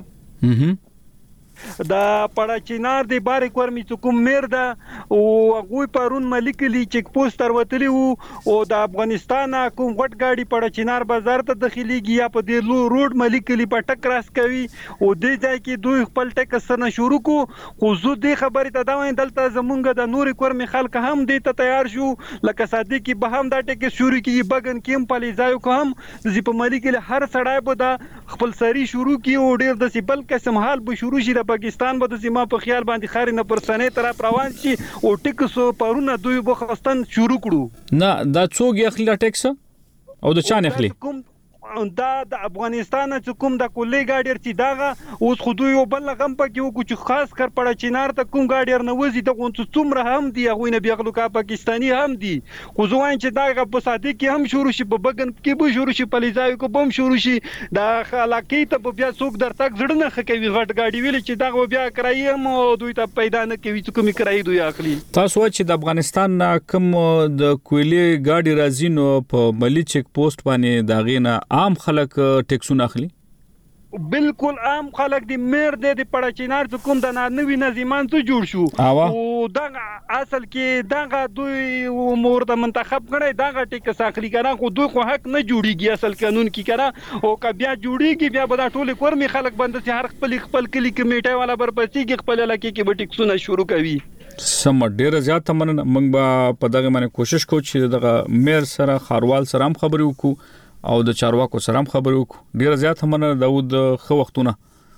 دا پړه چینار دی باریک ورمی کوم میر دا او غوی پرون ملک لی چک پوسټ تر وتلی او د افغانستان کوم غټ گاډي پړه چینار بازار ته داخليږي یا په دې روډ ملک لی په ټک راس کوي او دې ځای کې دوی خپل ټیکس نه شروع کو خو زه دې خبرې ته دا وایم دلته زمونږ د نوري کورمي خلک هم دې ته تیار شو لکه صادقي به هم دا ټیکس شروع کیږي بغن کېم پلي ځایو کوم زی په ملک لی هر سړی به دا خپل سری شروع کی او ډیر د سیبل قسم حال به شروع شي پاکستان به د سیمه په خیال باندې خاري نه پرسنې طرف روان شي او ټیکس پرونه دوی بخستان شروع کړو نه دا څوک اخلي ټیکس او د چا نه اخلي دا د افغانستان چې کوم د کولې ګاډر چې داغه اوس خو دوی بل غم پکې وکړو چې خاص کر پړه چینار ته کوم ګاډر نه وځي د غونڅ څومره هم دی هغه نه بیاغلو کا پاکستانی هم دی خو ځوان چې داغه په ساده کې هم شروع شي په بغن کې به شروع شي په لیزایو کو بم شروع شي دا خلاقی ته بیا څوک درتک زړه نه خکوي غټ ګاډي ویل چې داغه بیا کرایم دوی ته پیدا نه کوي چې کومي کرای دوی اخلي تاسو چې د افغانستان کوم د کویلې ګاډي راځي نو په ملي چک پوسټ باندې داغې نه عام خلک ټیکسونه اخلي بالکل عام خلک دی میر دی د پړه چینار کوم د نوې نظامان ته جوړ شو او دا اصل کې دا دوی امور د منتخب کړي دا ټیکس اخلي کنه خو دوی خو حق نه جوړیږي اصل قانون کې کنه او ک بیا جوړیږي بیا به ټول کورمي خلک باندې هر خپل کلی کمیټه والا برپسیږي خپل لکه کې به ټیکسونه شروع کوي سم ډیر زیات مننه موږ په دغه باندې کوشش کوو چې دغه میر سره خاروال سره هم خبرې وکړو او د چارواکو سره هم خبرې وکړو ډیر زیات مننه داود خو وختونه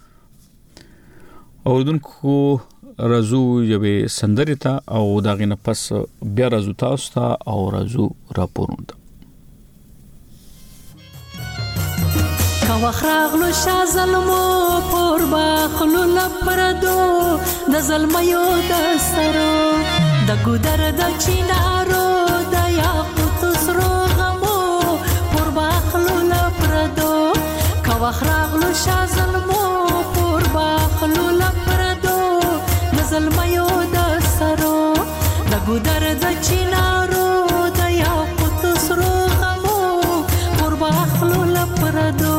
اوردونکو رازو یوې سندرې ته او دغه نه پس بیا رازو تاسو ته او رازو راپورونده کاوخراغلو شازلمو پور باخلو لپردو د زلمیو د سرو د ګودر د چینارو د یاقوت سرو غمو پور باخلو لپردو کاوخراغلو شازلمو پور باخلو لپردو د زلمیو د سرو د ګودر د چینارو د یاقوت سرو غمو پور باخلو لپردو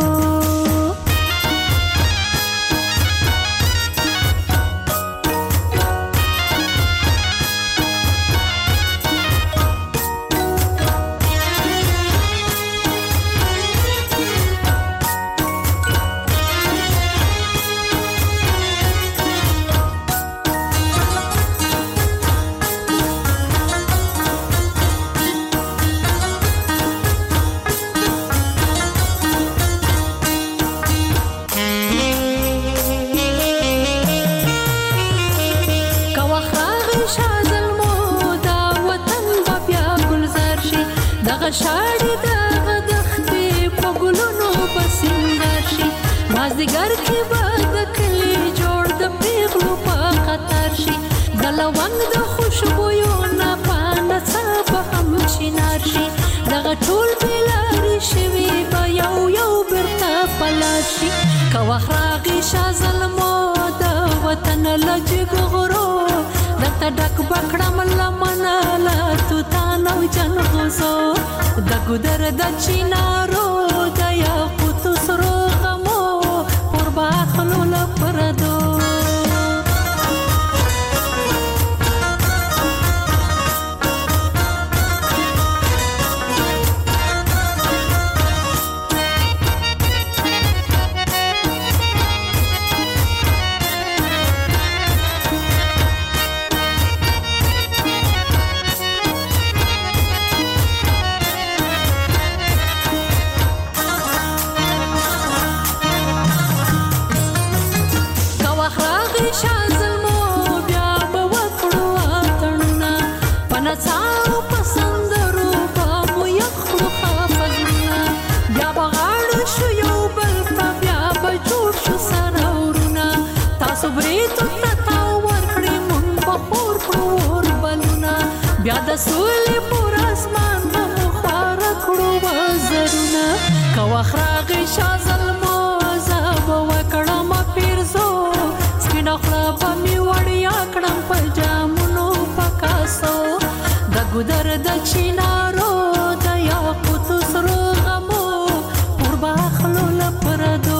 شاړې دغه دښتې په ګلونو په سینګار شي مازدیګر کې به د کلي جوړ د پیغلو په خطر شي د لونګ د خوشبویو نه پانه څه به هم چینار شي دغه ټول د چینارو د یاقوتو سرو غمو پر باخلو لپردو بیا د سولې پر اسمان به خوار کړو وزرونه کوخ راغی شازلمو زب وکړم پیرزو سپینه خلا په می وړیا کړم په جامونو پکاسو د ګودر د چینارو د یاقوتو سرو غمو پر باخلو لپردو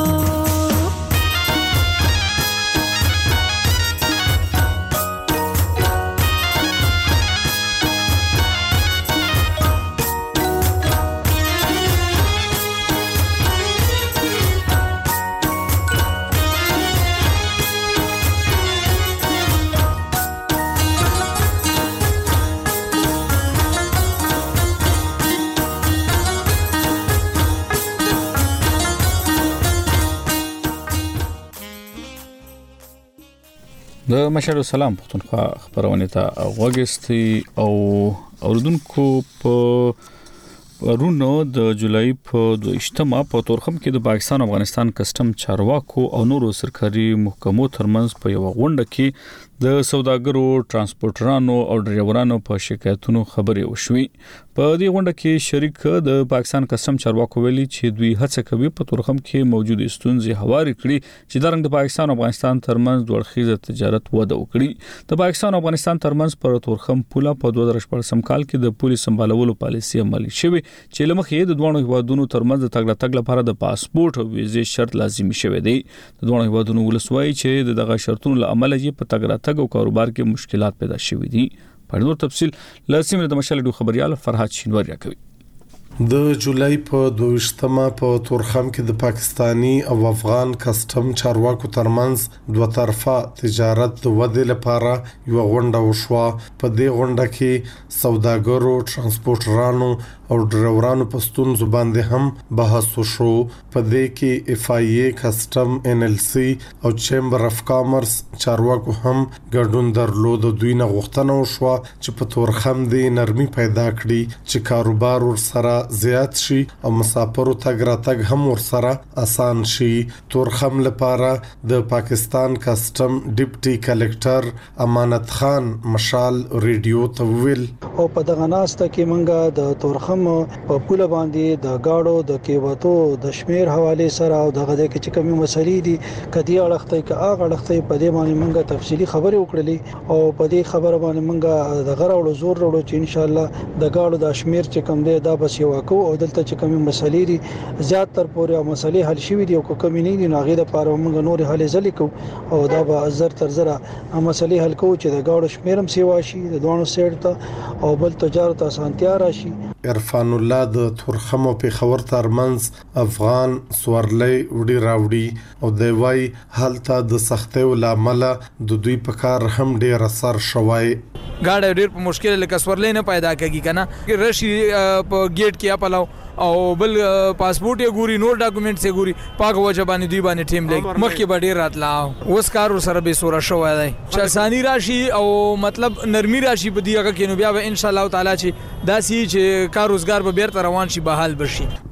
د مشال سلام پښتونخوا خبرونه ته وګستي او اوردونکو په رونو د جولای په 28 په تورخم کې د پاکستان افغانستان کسٹم چارواکو او نورو سرکاري محکمو ترمنځ په یو غونډه کې د سوداګرو ترانسپورټرانو او ډرایورانو په شکایتونو خبرې وشوي په دې غونډه کې شریک د پاکستان کسٹم چارواکو ویلي چې دوی هڅه کوي په تورخم کې موجود ستونزې هواري کړي چې د رنګ د پاکستان او افغانستان ترمنځ د ورخیزه تجارت وده وکړي د پاکستان او افغانستان ترمنځ پر تورخم پوله په 2014 کال کې د پولیس سمبالولو پالیسي عملي شوه چې لمخې د دوه هیوادونو ترمنځ د تګ لپاره د پاسپورت او ویزې شرط لازمي شوه دی د دوه هیوادونو ولسوي چې دغه شرطونو لامل یې په تګ او کاروبار کې مشکلات پیدا شوې دي په نور تفصیل لاسمه د مشال خبريال فرحات شینواری کوي د جولای په 22مه په تورخم کې د پاکستانی او افغان کسٹم چارواکو ترمنځ دوه طرفه تجارت د ودې لپاره یو غونډه وشوه په دې غونډه کې سوداګرو ترانسپورټرانو او ډرایورانو په ستونزو باندې هم بحث وشو په دې کې اف ای ای کسٹم ان ال سی او چیمبر اف کامرس چارواکو هم ګډون درلود دوی نه غوښتنه وشوه چې په تورخم د نرمي پیدا کړي چې کاروبار ورسره زیات شي او مسافرو تګ راتګ هم ورسره آسان شي تورخم لپاره د پاکستان کسٹم ډیپټي کلکټر امانت خان مشال ریډیو ته ویل او په دغه ناسته کې منګه د تورخم په پوله باندې د گاډو د کیوتو د شمیر حواله سره او دغه د چې کومه مسلې دي کدي اړخته کې اغه اړخته په دې باندې منګه تفصيلي خبرې وکړلې او په دې خبره باندې منګه د غراړو زور وروړو چې ان شاء الله د گاډو د شمیر چې کم دی دا بس یو کو او دلته چې کومه مسلې دي زیات تر پورې مسلې حل شوې دي او کومې نه دي ناغې د پاره موږ نور حل ځلې کو او دا به زر تر زره مسلې حل کو چې د گاډو شمیرم سیوا شي د دوانو سیټ ته او بل تجارت اسانتیا راشي عرفان الله د تورخم او پیښور ترمنځ افغان سورلۍ وډي راوړي او د وای حالت د سختۍ ولامل د دوی په کار هم ډیر اثر شوی گاډي ډیر په مشکل لکه سورلۍ نه پیدا کیږي کنه رشي په گیټ کې اپلاو او بل پاسپورت یې ګوري نور ډاکومېنټس یې ګوري پاک وجبانی دوی باندې ټیم لګ مخکې باندې راتلا اوس کار سره به سوره شوی دی چې اساني راشي او مطلب نرمي راشي په دیغه کې نو بیا به ان شاء الله تعالی چې داسي چې کار روزګار به بیرته روان شي بحال بشي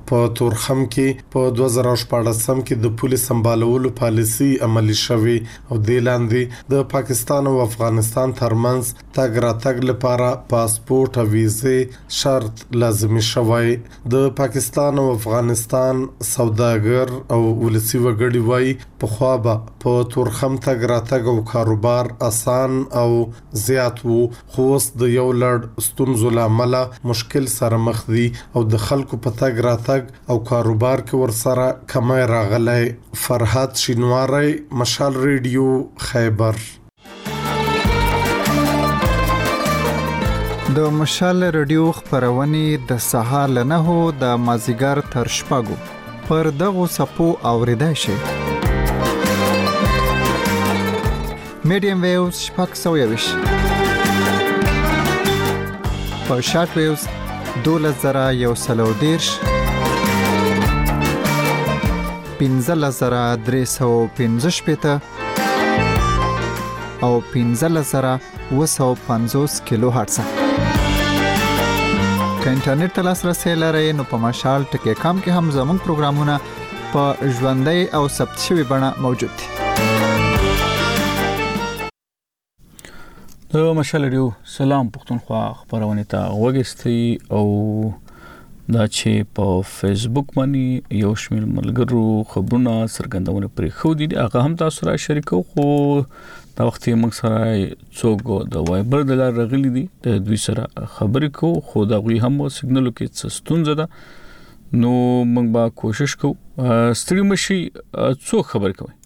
په تورخم کې په 2014 کې د پولیس سمبالولو پالیسي عملی شوه او د لاندې د پاکستان او افغانستان ترمنځ تګ راتګ لپاره پاسپورت او ویزه شرط لازمي شوی. د پاکستان او افغانستان سوداګر او ولسی وګړي وای په خوا په تورخم تګ راتګ او کاروبار آسان او زیات وو، خو د یو لړ ستونزو لامل مشکل سره مخ دي او د خلکو په تګ راتګ او کاروبار کې ورسره کمای راغلی. فرحات شینواری، مشال ریډیو، خیبر. د مشال ریډیو خبرونه د سهار له 9 د مازیګر تر شپږو پر دغه سپو اوریدای شي. میډیم ویوز شپږ سویوش په شارټ ویوز 12110 15315 او 15750 کیلو هرتز. که انټرنیټ ته لاسرسي لرئ نو په مشال ټکی کام کې هم زموږ پروګرامونه په ژوندۍ او ثبت شوی بڼه موجود دي. د مشال ریډیو سلام پښتونخوا خبرونه ته وګستي او دا چې په فیسبوک باندې یو شمېر ملګرو خبرونه څرګندونه پرې خو دي هغه هم تاسو را شریکو، خو دا وخت موږ سره څوک د وایبر د لار رغلی دي د دوی سره خبرې کو، خو دا غوي هم سیګنالو کې څه ستونزه ده، نو موږ به کوشش کوو. ستړي مشي څوک خبرې کوي؟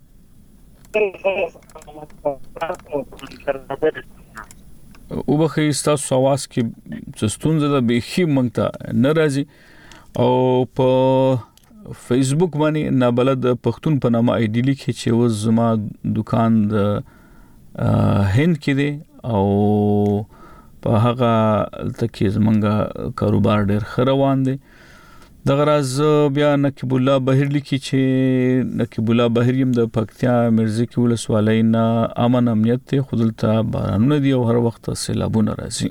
او بخې تاسو आवाज کې ستونزه ده به خې مونږ ته ناراضي. او په فیسبوک باندې نابلد پښتون په نامه آی ډی لیکي چې و زما دکان د هند کې دی او په هغه تکي زمونږه کاروبار ډېر خروان دی. د غراز بیا نقیب الله بهیر لیکي چې نقیب الله بهیر يم د پکتیا مرزکی ولسوالۍ نه امن امنیت ته خودلته بارانونه دي او هر وخت سیلابونه راځي.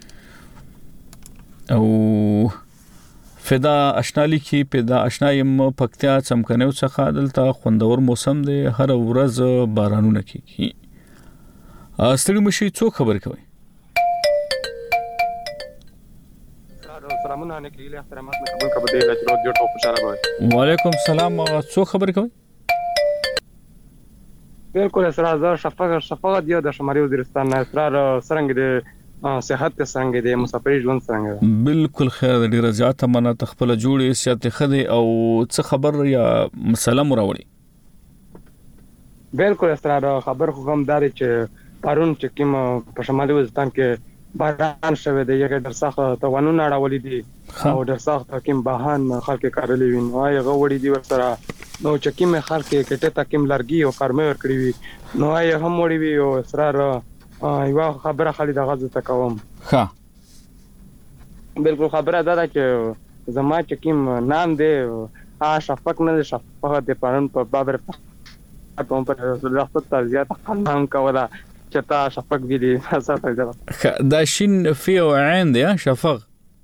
او فدا آشنا لیکي پیدا آشنا يم پکتیا چمکنیو څخه دلته خوندور موسم دی، هر ورځ بارانونه کیږي. ستړي مشي څوک خبر کوي؟ سلامونه نکلیل احترامات قبول کبه دی چې روز جوړ او خوشاله وي. وعلیکم السلام. څوک خبر کوي؟ بالکل اسرار زه شفقت دی د شمالي وزیرستان نه. اسرار څنګه دی صحت څنګه دی مسافرۍ ژوند څنګه دی؟ بالکل خیر دی، رضایت منه تخپل جوړې سیاست خدي او څه خبر یا مسله مراوړي؟ بالکل اسرار خبر خو هم داري چې پرون چې کوم په شمالي وزیرستان کې باران شوه دی، یو ډېر سخت توانونه اړولې دي او ډېر سخت حکیم بهان خلک کارلې وین او هغه وړي دي ورسره نو چې کوم خلک کټه تکیم لرګي او فرمه ور کړی وي نو هغه هم وړي وي او اسرار یو خبره خالد غزه تکوم. ها بالکل خبره ده چې زما چې کوم نام دی شفق نه شفقت دی پرون په بابر په رسول الله زیات قلم کوله چتا شفق ویلی ساته ده. دا شین فی او عین دی شفق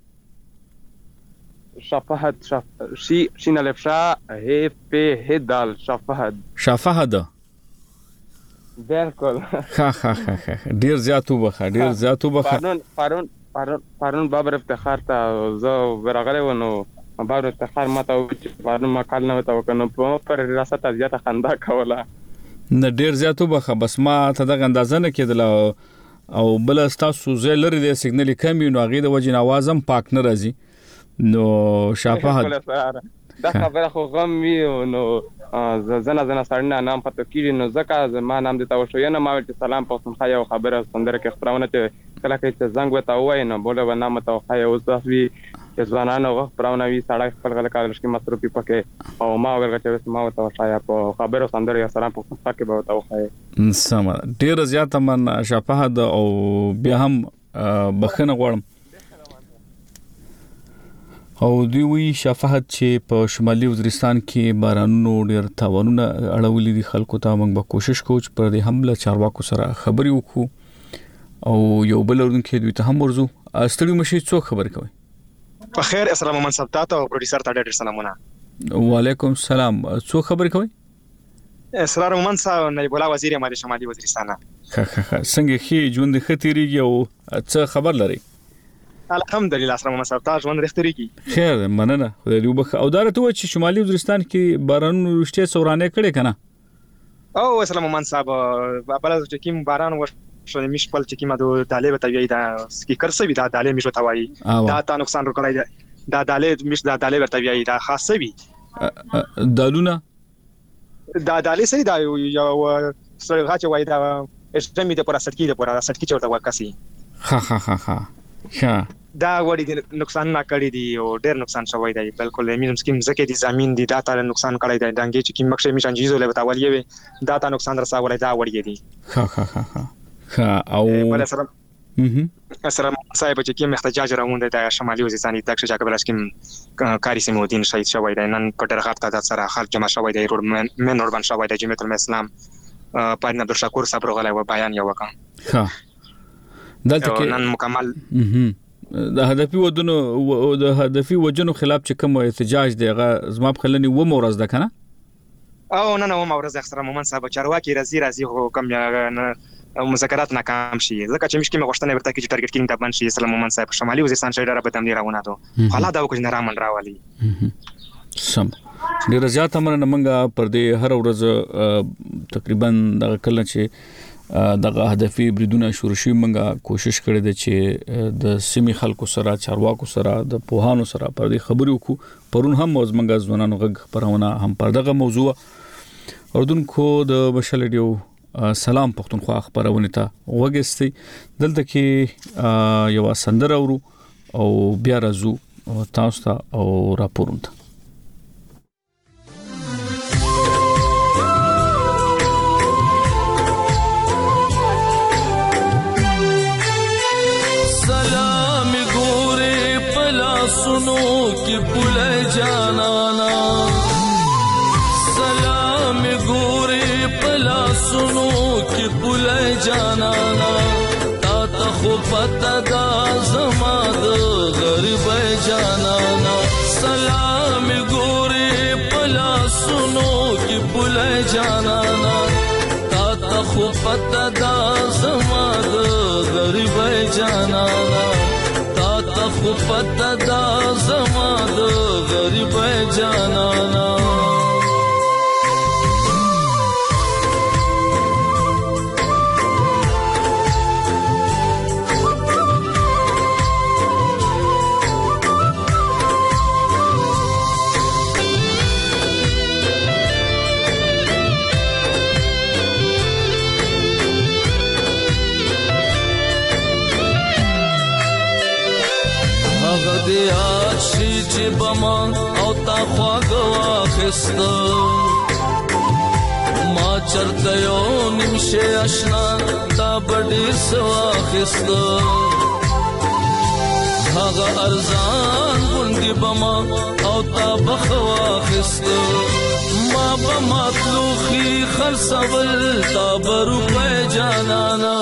شفهد شین الف شا ه پ ه دال شفهد بالکل. ډیر زیاتو بخا پرون بابر افتخار ته زه ورغله ونو بابر افتخار ماته پرون ما کال نه وته کنه پر ریاست زیاته خندا کوله نه ډیر زیاتو بخه بس ما ته د اندازه نه کېدل او بل تاسو زه لري د سیګنال کمی نو غي د وجه نوازم پاک نه راځي نو شافه دا خبره خو غم وی نو زنه سړنه نام پته کیږي نو ځکه ما نام دي تاسو یې نه ما ول سلام پښتونخوا یو خبره سندره کې خبرونه ته کله کې زنګ وته وای نه بوله و نام ته خو اوس تاسو وی ځوانانو خبرونه وی سړی خپل غل کارل شي مصروفي پکې او ما ول چې ما وته شایا په خبره سندره سلام پښتونخوا کې به وته وای سم ډیر زیات من شفاهد او بیا هم بخنه غواړم او دی وی شفاهت چې په شمالي وزیرستان کې بارانونو ډیر تاوانونه اړولې دي خلکو ته موږ به کوشش کوو چې پر دې حمله چارواکو سره خبري وکړو او یو بل ورونکو دوی ته هم ورزو ستړي مشي څو خبر کوي په خیر السلام محمد صاحب تاسو او پروډوسر ته ډېر سلامونه. وعلیکم السلام. څو خبرې کوي؟ اسرار محمد صاحب نایب الله وزیر امارات شمالي وزیرستان. څنګه خې ژوند ختیریږي او څه خبر لري؟ الحمدلله اسرار محمد صاحب تاسو ژوند ختیریږي. خیر مننه خدای دې وبخ. او دا راته و چې شمالي وزیرستان کې بارانونو رښتیا سورانه کړي کنه؟ او اسلام محمد صاحب بل چې کیم باران ورشو مش خپل چې کیمه د دالې وتوي دا سپیکر سوي دا دالې مش وتوي دا تا نقصان ورکړای دا دالې مش دا دالې وتوي دا خاص سوي دالونه دا دالې سری دا یو سره غاچ وای دا استمې د پر سټکی چورته وکاسي. ها دا وړي نقصان نه کړی دی او ډېر نقصان شوی دی. بالکل مینم سکیم زکه دي زمين دي دا تا نقصان کړی دی دانګي چې کیم مخشه میشان جیزو له بتاولې دا تا نقصان رساولای دا وړي دي. او بل سره اسلام صاحب چې کیم احتجاج راوند د شمالي وزیرستان د تکشه جګ بلش کیم کاری سیمودین شهید شوی دی نن په ډېر غټ تعداد سره خلک جمع شوی دی روډ مین روډ باندې شوی دی جمعیت الاسلام پاین عبدالشکور صاحب غلای و بیان یو وکړ. دلته کې نن مکمل د هدفي وجنو خلاف چې کوم احتجاج دی هغه زما په خلنی و مورز ده کنه؟ او نه و مورز احترام محمد صاحب چارواکي راځي خو کوم مذاکرات ناکام شي ځکه چې مشکل غوښتنه ورته کې چې ټارګټ کینګ ته باندې شي اسلام محمد صاحب شمالي وزیرستان شهید را بدم دی راونه ته حالا دا وکړ نه رامن راوالي. سم ډیر زیات امرنه منګه پر دې هر ورځ تقریبا د کله چې دغه هدفي بریدونه شروع شي منګه کوشش کړې ده چې د سیمې خلکو سره چارواکو سره د پوهانو سره پر دې خبرې وکړو. پرون هم موږ منګه ځوانانو غږ پرونه هم پر دغه موضوع اردوونکو د بشل ډیو سلام پښتونخوا خبرونه ته وګستي. دلته کې یو سندره ورو او بیا راځو تاسو ته او راپورونه. सुनो कि पुले जाना सलाम गोरे पला सुनो कि पुले जाना ता तखुफत दा जमाद गरीब जाना सलाम गोरे पला सुनो कि पुले जाना ता तखुफत दा जमाद गरीब जाना خو پتا دا زما د غریب جانانا دیاد شي چې بمان او تا خواږه واخسته ما چرته یو نیمشه آشنا تا بډیر سواخسته هغه ارزان غوندي بما او تا بخواخسته ما بمطلوخي خرڅول تا بروپه جانانا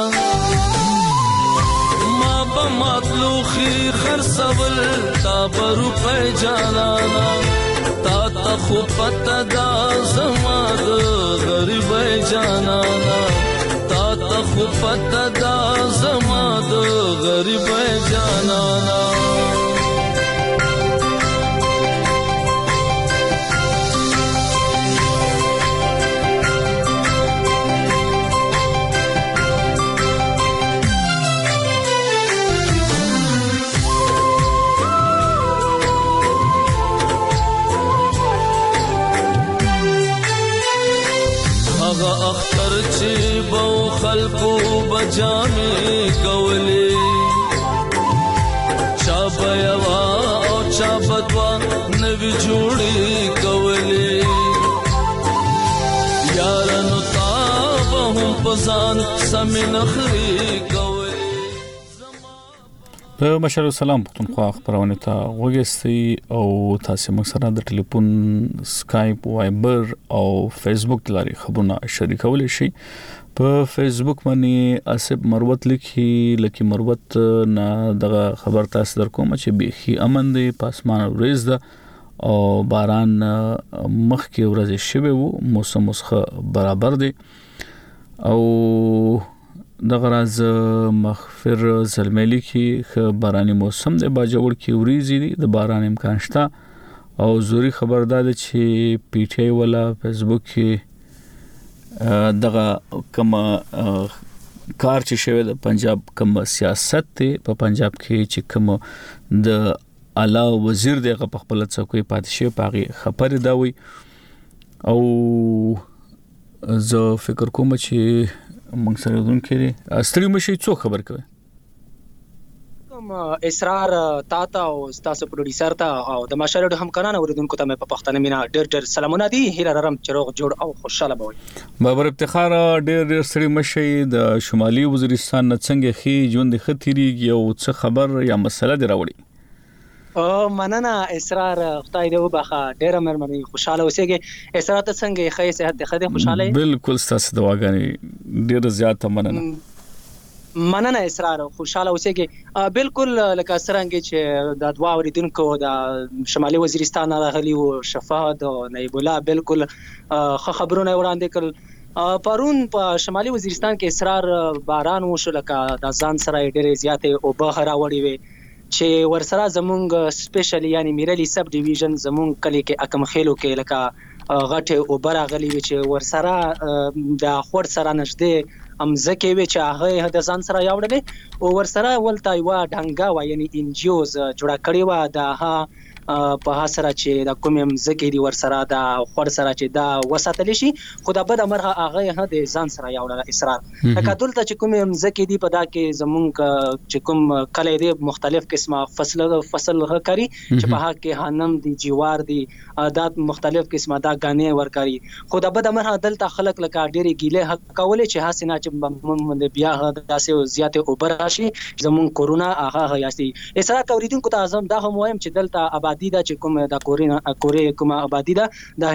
مطلوخي خرڅول تا بروپه جانانا تا تخو پتا دا زما د غریب جانانا تا تخو پتا دا زما د غریب جانانا اختر چې بو خلقو بجامې کولې چا بیا او چا بدوا نوی جوړې کولې یارانو تاب هم پزان سم نخري کولې. د مشال سلام پښتونخوا خبرونه ته وګورئ او تاسو موږ سره د ټلیفون سکایپ وایبر او فیسبوک لاري خبرونه شریکول شي په فیسبوک باندې اسب مروت لکی مروت نه دغه خبر تاسو درکوم چې بيخي امن دی پاسمان ورځ ده او باران مخکې ورځ شوه وو موسم مسخه برابر دی او دغه راز مغفر زلملی کې باراني موسم دی باجوړ کې وریځي دي د باران امکان شته او زوري خبردار چې پی ټی آی ولا فیسبوک کې دغه کوم کار چې شوی د پنجاب کوم سیاست ته په پنجاب کې چې کوم د اعلی وزیر دغه په خپل څوکۍ پاتې شي پاغي خبر دا وي او زه فکر کوم چې موږ سره دونکو استری مشي څو خبر کوي کوم اسرار تاته او تاسو پروډوسر ته او د ماشاله همکارانو اوریدونکو ته په پښتنه مینا ډېر سلامونه دي هیله لرم چې روغ جوړ او خوشاله بوي بابر افتخار ډېر سری مشي د شمالي وزیرستان نه څنګه خي ژوند خطرېږي او څه خبر یا مسله دی راوړي مننه اسرار خدای دې وبخه ډېر مېرمنې خوشاله اوسېږي اسرار ته څنګه خې صحت دې خدای خوشاله بالکل ستاسو دواګانې ډېر زیات مننه اسرار خوشاله اوسېږي بالکل لکه څنګه چې د دوا اوریدونکو د شمالي وزیرستان راغلي او شفاعت او نایب الله بالکل خبرونه وړاندې کړل پرون په شمالي وزیرستان کې اسرار باران وشو لکه د ځان سره ډېر زیاتې او بهر راوړي وي چې ورسره زمونږ سپیشلی یعنی میرلی سب ډیویژن زمونږ کلی کې اکم خېلو کې لکه غټه او برغلی وی چې ورسره د خور سره نشته امزکه وی چې هغه د ځان سره یاوړل او ورسره ولته یو ډنګا و یعنی ان جی اوز جوړه کړی و د په سره چې د کوم مزکه دی ورسره د خور سره چې دا وساتل شي خدا بد امرغه هغه د ځان سره یاوړل اسرار لکه دلته چې کوم مزکه دی په دا کې زمونږ چې کوم کلی دی مختلف قسمه فصل هکاري چې په هغه کې هانم دی جوار دی د مختلف قسمه دا غانې ورکاري خدا بد امرغه دلته خلک لکه ډېری ګیله حق کولې چې حسینه چې مونږ بیا داسې زیاته اوپر راشي زمونږ کورونا هغه یاسي اسرار کوریدونکو ته اعظم دا هم وایم چې دلته آبادی دا چې کوم د کورې کوم آبادی دا د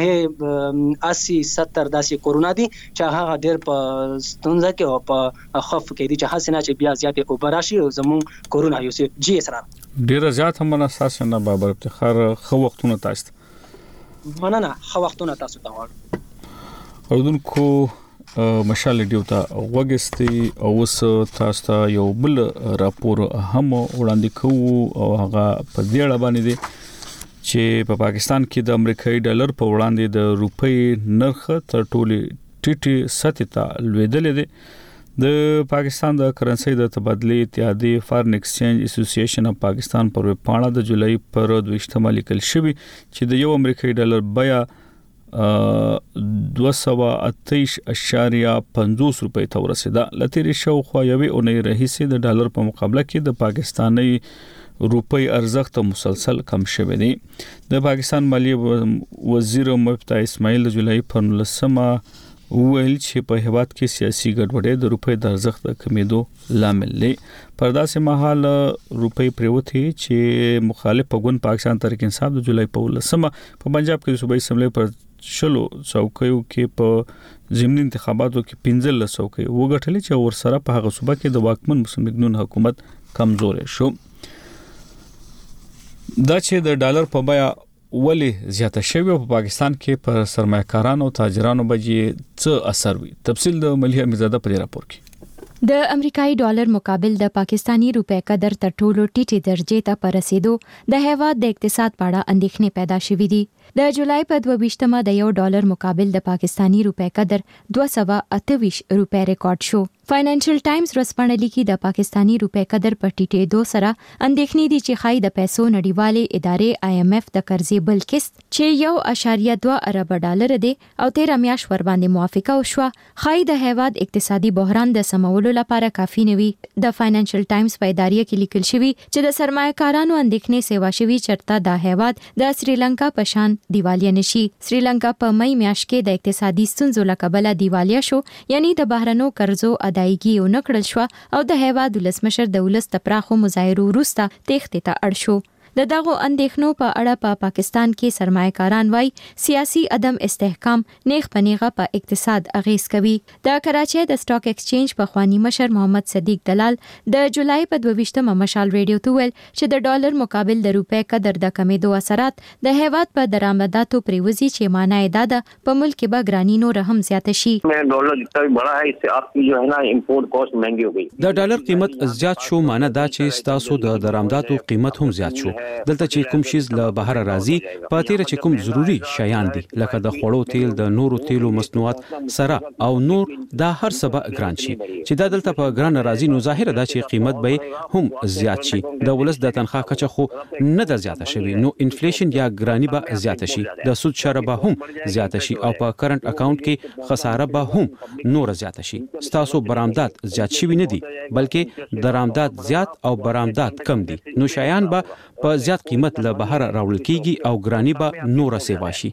80-70 داسې کورونا دي چې هغه ډېر په ستونزه کې او په خوف کې دي چې حسینه چې بیا زیاته اوپر راشي زمونږ کورونا یوسف جی اسرار ډېر زیات هم اساس نه بابر افتخار خو وختونه تاسو مننه خو وختونه تاسو ته واړو اوردونکو مشال ډیوتا وګستي او وس تاسو ته یو بل راپور هم وړاندې کوو او هغه په دې اړه باندې دي چې په پاکستان کې د امریکایي ډالر په وړاندې د روپۍ نرخ تر ټولو ټیټي سطح ته لویدل دي د پاکستان د کرنسي د تبادلې اتحادیې فارن ایکسچینج اسوسییشن اف پاکستان پر وپاڼه د جولای پر 28 لیکل شوی چې د یو امریکایي ډالر بیا 228.50 روپۍ ته ورسیده لتیری شو خو یوې اونۍ رئیسې د ډالر په مقابله کې د پاکستاني روپۍ ارزښت مسلسل کم شوی دی د پاکستان مالیه وزیر مفتاح اسماعیل جولای پر 19 ویل چې په هیواد کې سیاسي ګډوډي د روپۍ د ارزښت کمیدو لامل دی پر داسې مهال روپۍ پریوتی چې مخالف غون پاکستان تحریک انصاف د جولای په 19 په پنجاب کې صوبایي اسمبلی پر شلو څوکیو کې په ضمني انتخاباتو کې 15 څوکۍ وګټلې چې ورسره په هغه صوبه کې د واکمن مسلم لیگ نون حکومت کمزور شو دا چې د ډالر په بیا ولی زیاته شوی په پاکستان کې پر سرمایه‌کارانو او تاجرانو بجې څه اثر وي تفصیل د ملي امیرزاده په راپور کې د امریکایي ډالر مقابل د پاکستانی روپے قدر تر ټولو ټیټه درجه ته پرسیدو د هیواد د اقتصاد په اړه اندېښنې پیدا شوې دي د جولای په 22مه د یو ډالر مقابل د پاکستانی روپے قدر 228 روپے ریکارډ شو فاینانشل ټایمز ورځپاڼه لیکي د پاکستانی روپے قدر په ټیټېدو سره اندېښنې دي چې خای د پیسو نړیوالې ادارې IMF د قرضې بل قسط چې 1.2 ارب ډالر دی او 13 میاشت ور باندې موافقه وشوه خای د هیواد اقتصادي بحران د سمولو لپاره کافي نه وي د فاینانشل ټایمز په ادارې کې لیکل شوی چې د سرمایه‌کارانو اندېښنې سیوا شوی چرته د هیواد د سریلانکا په شان دیوالیا نشي سریلانکا په مئی میاشت کې د اقتصادي ستونزو له کبله دیوالیا شو یعنی د بهرنو قرضو ادایګي ونه کړل شو او د هیواد ولسمشر د ولس د پراخو مظاهرو وروسته تېښتې ته اړ شو. د دغو اندېښنو په اړه په پاکستان کې سرمایه‌کاران وایي سیاسي عدم استحکام نیغ په نیغه په اقتصاد اغیز کوي. د کراچۍ د سټاک ایکسچینج په خوانی مشر محمد صدیق دلال د جولای په 22مه مشال ریډیو ته ویل چې د ډالر مقابل د روپے قدر د کمیدو اثرات د هیواد په درآمداتو پریوزي چې معنی ده په ملک کې به ګرانی نور هم زیات شي. ډالر جتنا بڑا ہے اس سے آپ کی جو ہے نا امپورٹ کاسٹ مہنگی ہو گئی. د ډالر قیمت زیات شو معنی دا چې ستاسو د درآمداتو قیمت هم زیات شو. دلته چې کوم شیز له بهر راځي په تیر چې کوم ضروری شیان دي لکه د خوړو تیل د نورو تیلو مصنوعات سره او نور دا هر سبا ګران شي چې دا دلته په ګران راځي نو ظاهر ده چې قیمت به هم زیات شي. د ولس د تنخواه کچه خو نه د زیاته شوی نو انفلیشن یا ګرانی به زیاته شي د سود شره به هم زیاته شي او په کرنٹ اکاونټ کې خساره به هم نور زیاته شي. ستاسو برآمدات زیات شوی نه دي بلکې درآمدات زیات او برآمدات کم دي نو شیان به په زیات قیمت له بهر راوړل کیږي او ګرانی به نور سیوا شي.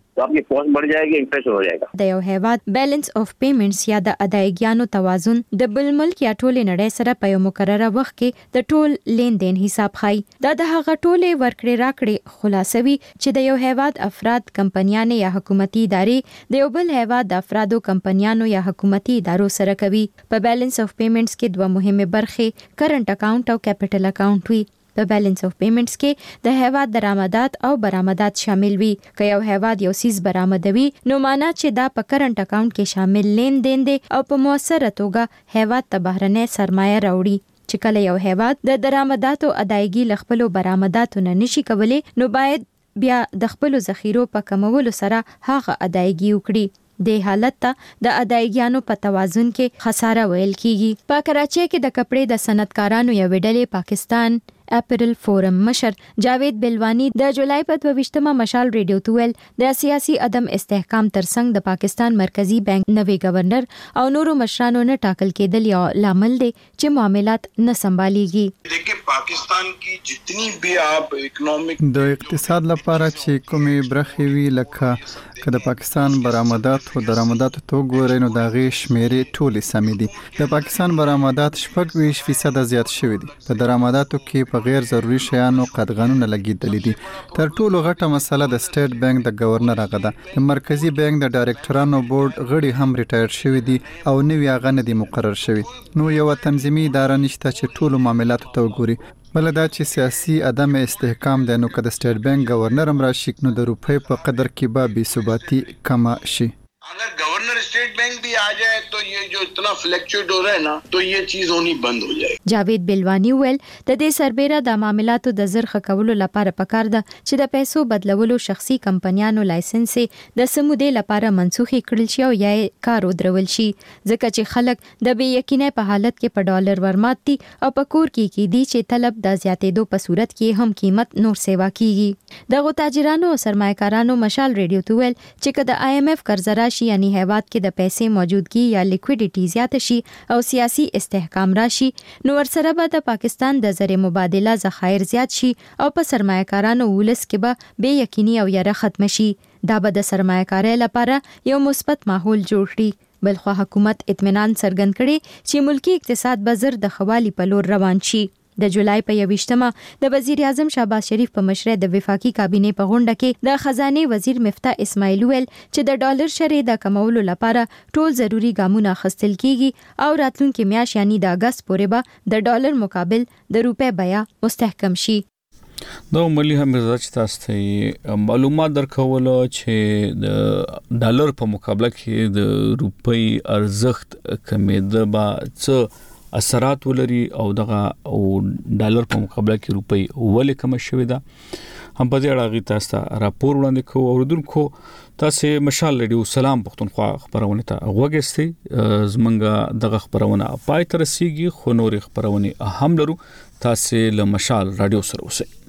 د یو هیواد بیلانس اف پیمنټس یا د ادایګیانو توازن د بل ملک یا ټولې نړۍ سره په یو مقرره وخت کې د ټول لین دین حساب خای. دا د هغه ټولې ورکړې راکړې خلاصوي چې د یو هیواد افراد کمپنیانو یا حکومتي ادارې د یو بل هیواد د افرادو کمپنیانو یا حکومتي ادارو سره کوي. په بیلانس اف پیمنټس کې دوه مهمه برخې کرنٹ اکاونټ او کیپټل اکاونټ وي. په بیلانس اف پیمنټس کې د هیواد درآمدات او برآمدات شامل وي. که یو هیواد یو سیس برآمدوي نو معنا چې دا په کرنٹ اکاونټ کې شامل لین دین دی او په موثره توګه هیواد ته بهرنۍ سرمایه راوړي. چې کله یو هیواد د درآمداتو ادایګي ل خپلو برآمداتو نه نشي کولی نو باید بیا د خپلو ذخیرو په کمولو سره هغه ادایګي وکړي. د حالت ته د ادایګیانو په توازن کې خساره ویل کیږي. په کراچۍ کې د کپړې د صنعتکارانو یو ډلې پاکستان اپریل فورم مشر جاوید بلوانی د جولای په 22مه مشال ریډیو ته ویل د سیاسي عدم استحکام ترڅنګ د پاکستان مرکزی بانک نوی گورنر او نورو مشرانو نه ټاکل کېدل یو لامل دی چې معاملات نه سمباليږي. देखिए पाकिस्तान की जितनी भी आप इकोनॉमिक د اقتصاد لپاره چې کومې برخې وی لکه که د پاکستان برآمدات او درآمدات تو ګورئ نو د غي شمیرې ټولې سمې دي. د پاکستان برآمدات 26% زیات شوي دي. په درآمداتو کې په غیر ضروري شیانو قدغنونه لګیدلې دي. تر ټولو غټه مسله د سټیټ بانک د گورنر هغه ده. د مرکزی بانک د ډایرکټرانو بورډ غړي هم ریټایر شوي دي او نوی هغه نه دي مقرر شوي. نو یو تنظیمي اداره نشته چې ټولو معاملاتو ته وګوري. بل دا چې سیاسي عدم استحکام دی نو که د سټیټ بانک گورنر هم راشي نو د روپۍ په قدر کې به بې ثباتی کم شي. अगर गवर्नर स्टेट बैंक भी आ जाए तो ये जो इतना फ्लक्चुएट हो रहा है ना तो ये चीज होनी बंद हो जाए. جاوید بلوانی ویل د دې سربېره د معاملاتو د زرخه کولو لپاره پکار ده چې د پیسو بدلولو شخصي کمپنیانو لایسنس د سمودې لپاره منسوخي کړل شي او یا کار ودرول شي ځکه چې خلک د بې یقینۍ په حالت کې په ډالر ورمات دي او په کور کې دي چې طلب د زیاتېدو په صورت کې هم قیمت نور سیوا کیږي. دغه تاجرانو او سرمایه‌کارانو مشال ریډیو ته ویل چې که د IMF قرض راشي یعنی هیواد کې د پیسې موجودګي یا لیکویډیټي زیات شي او سیاسي استحکام راشي نو ورسره به د پاکستان د زر مبادله ذخایر زیات شي او په سرمایه‌کارانو ولس کې به بې یقیني او یاره ختم شي. دا به د سرمایه‌کارۍ لپاره یو مثبت ماحول جوړ کړي. بلخو حکومت اطمینان څرګند کړي چې ملکی اقتصاد به زر د خوالي په لور روان شي. د جولای په 28مه د وزیر اعظم شهباز شریف په مشرۍ د وفاقي کابینې په غونډه کې د خزانه وزیر مفتاح اسماعیل ویل چې د ډالر شرې د کمولو لپاره ټول ضروری ګامونه اخیستل کیږي او راتلونکي میاشت یعنی د اگست پورې به د ډالر مقابل د روپے بیا مستحکم شي. دا ملي همزه چې تاسو ته معلومات درکول چې د ډالر په مقابله کې د روپۍ ارزښت کمیده با څه اثرات ولري او دغه او ډالر په مقابله کې روپۍ ولې کم شوې ده هم په دې اړه غي تاسو ته راپور وړاندې کوو. اوردونکو تاسو مشال ریډیو سلام پښتونخوا خبرونه ته وګورئ. زمونږ دغه خبرونه پای تر رسیدي خو نور خبرونه هم لرو. تاسو له مشال رادیو سره اوسئ.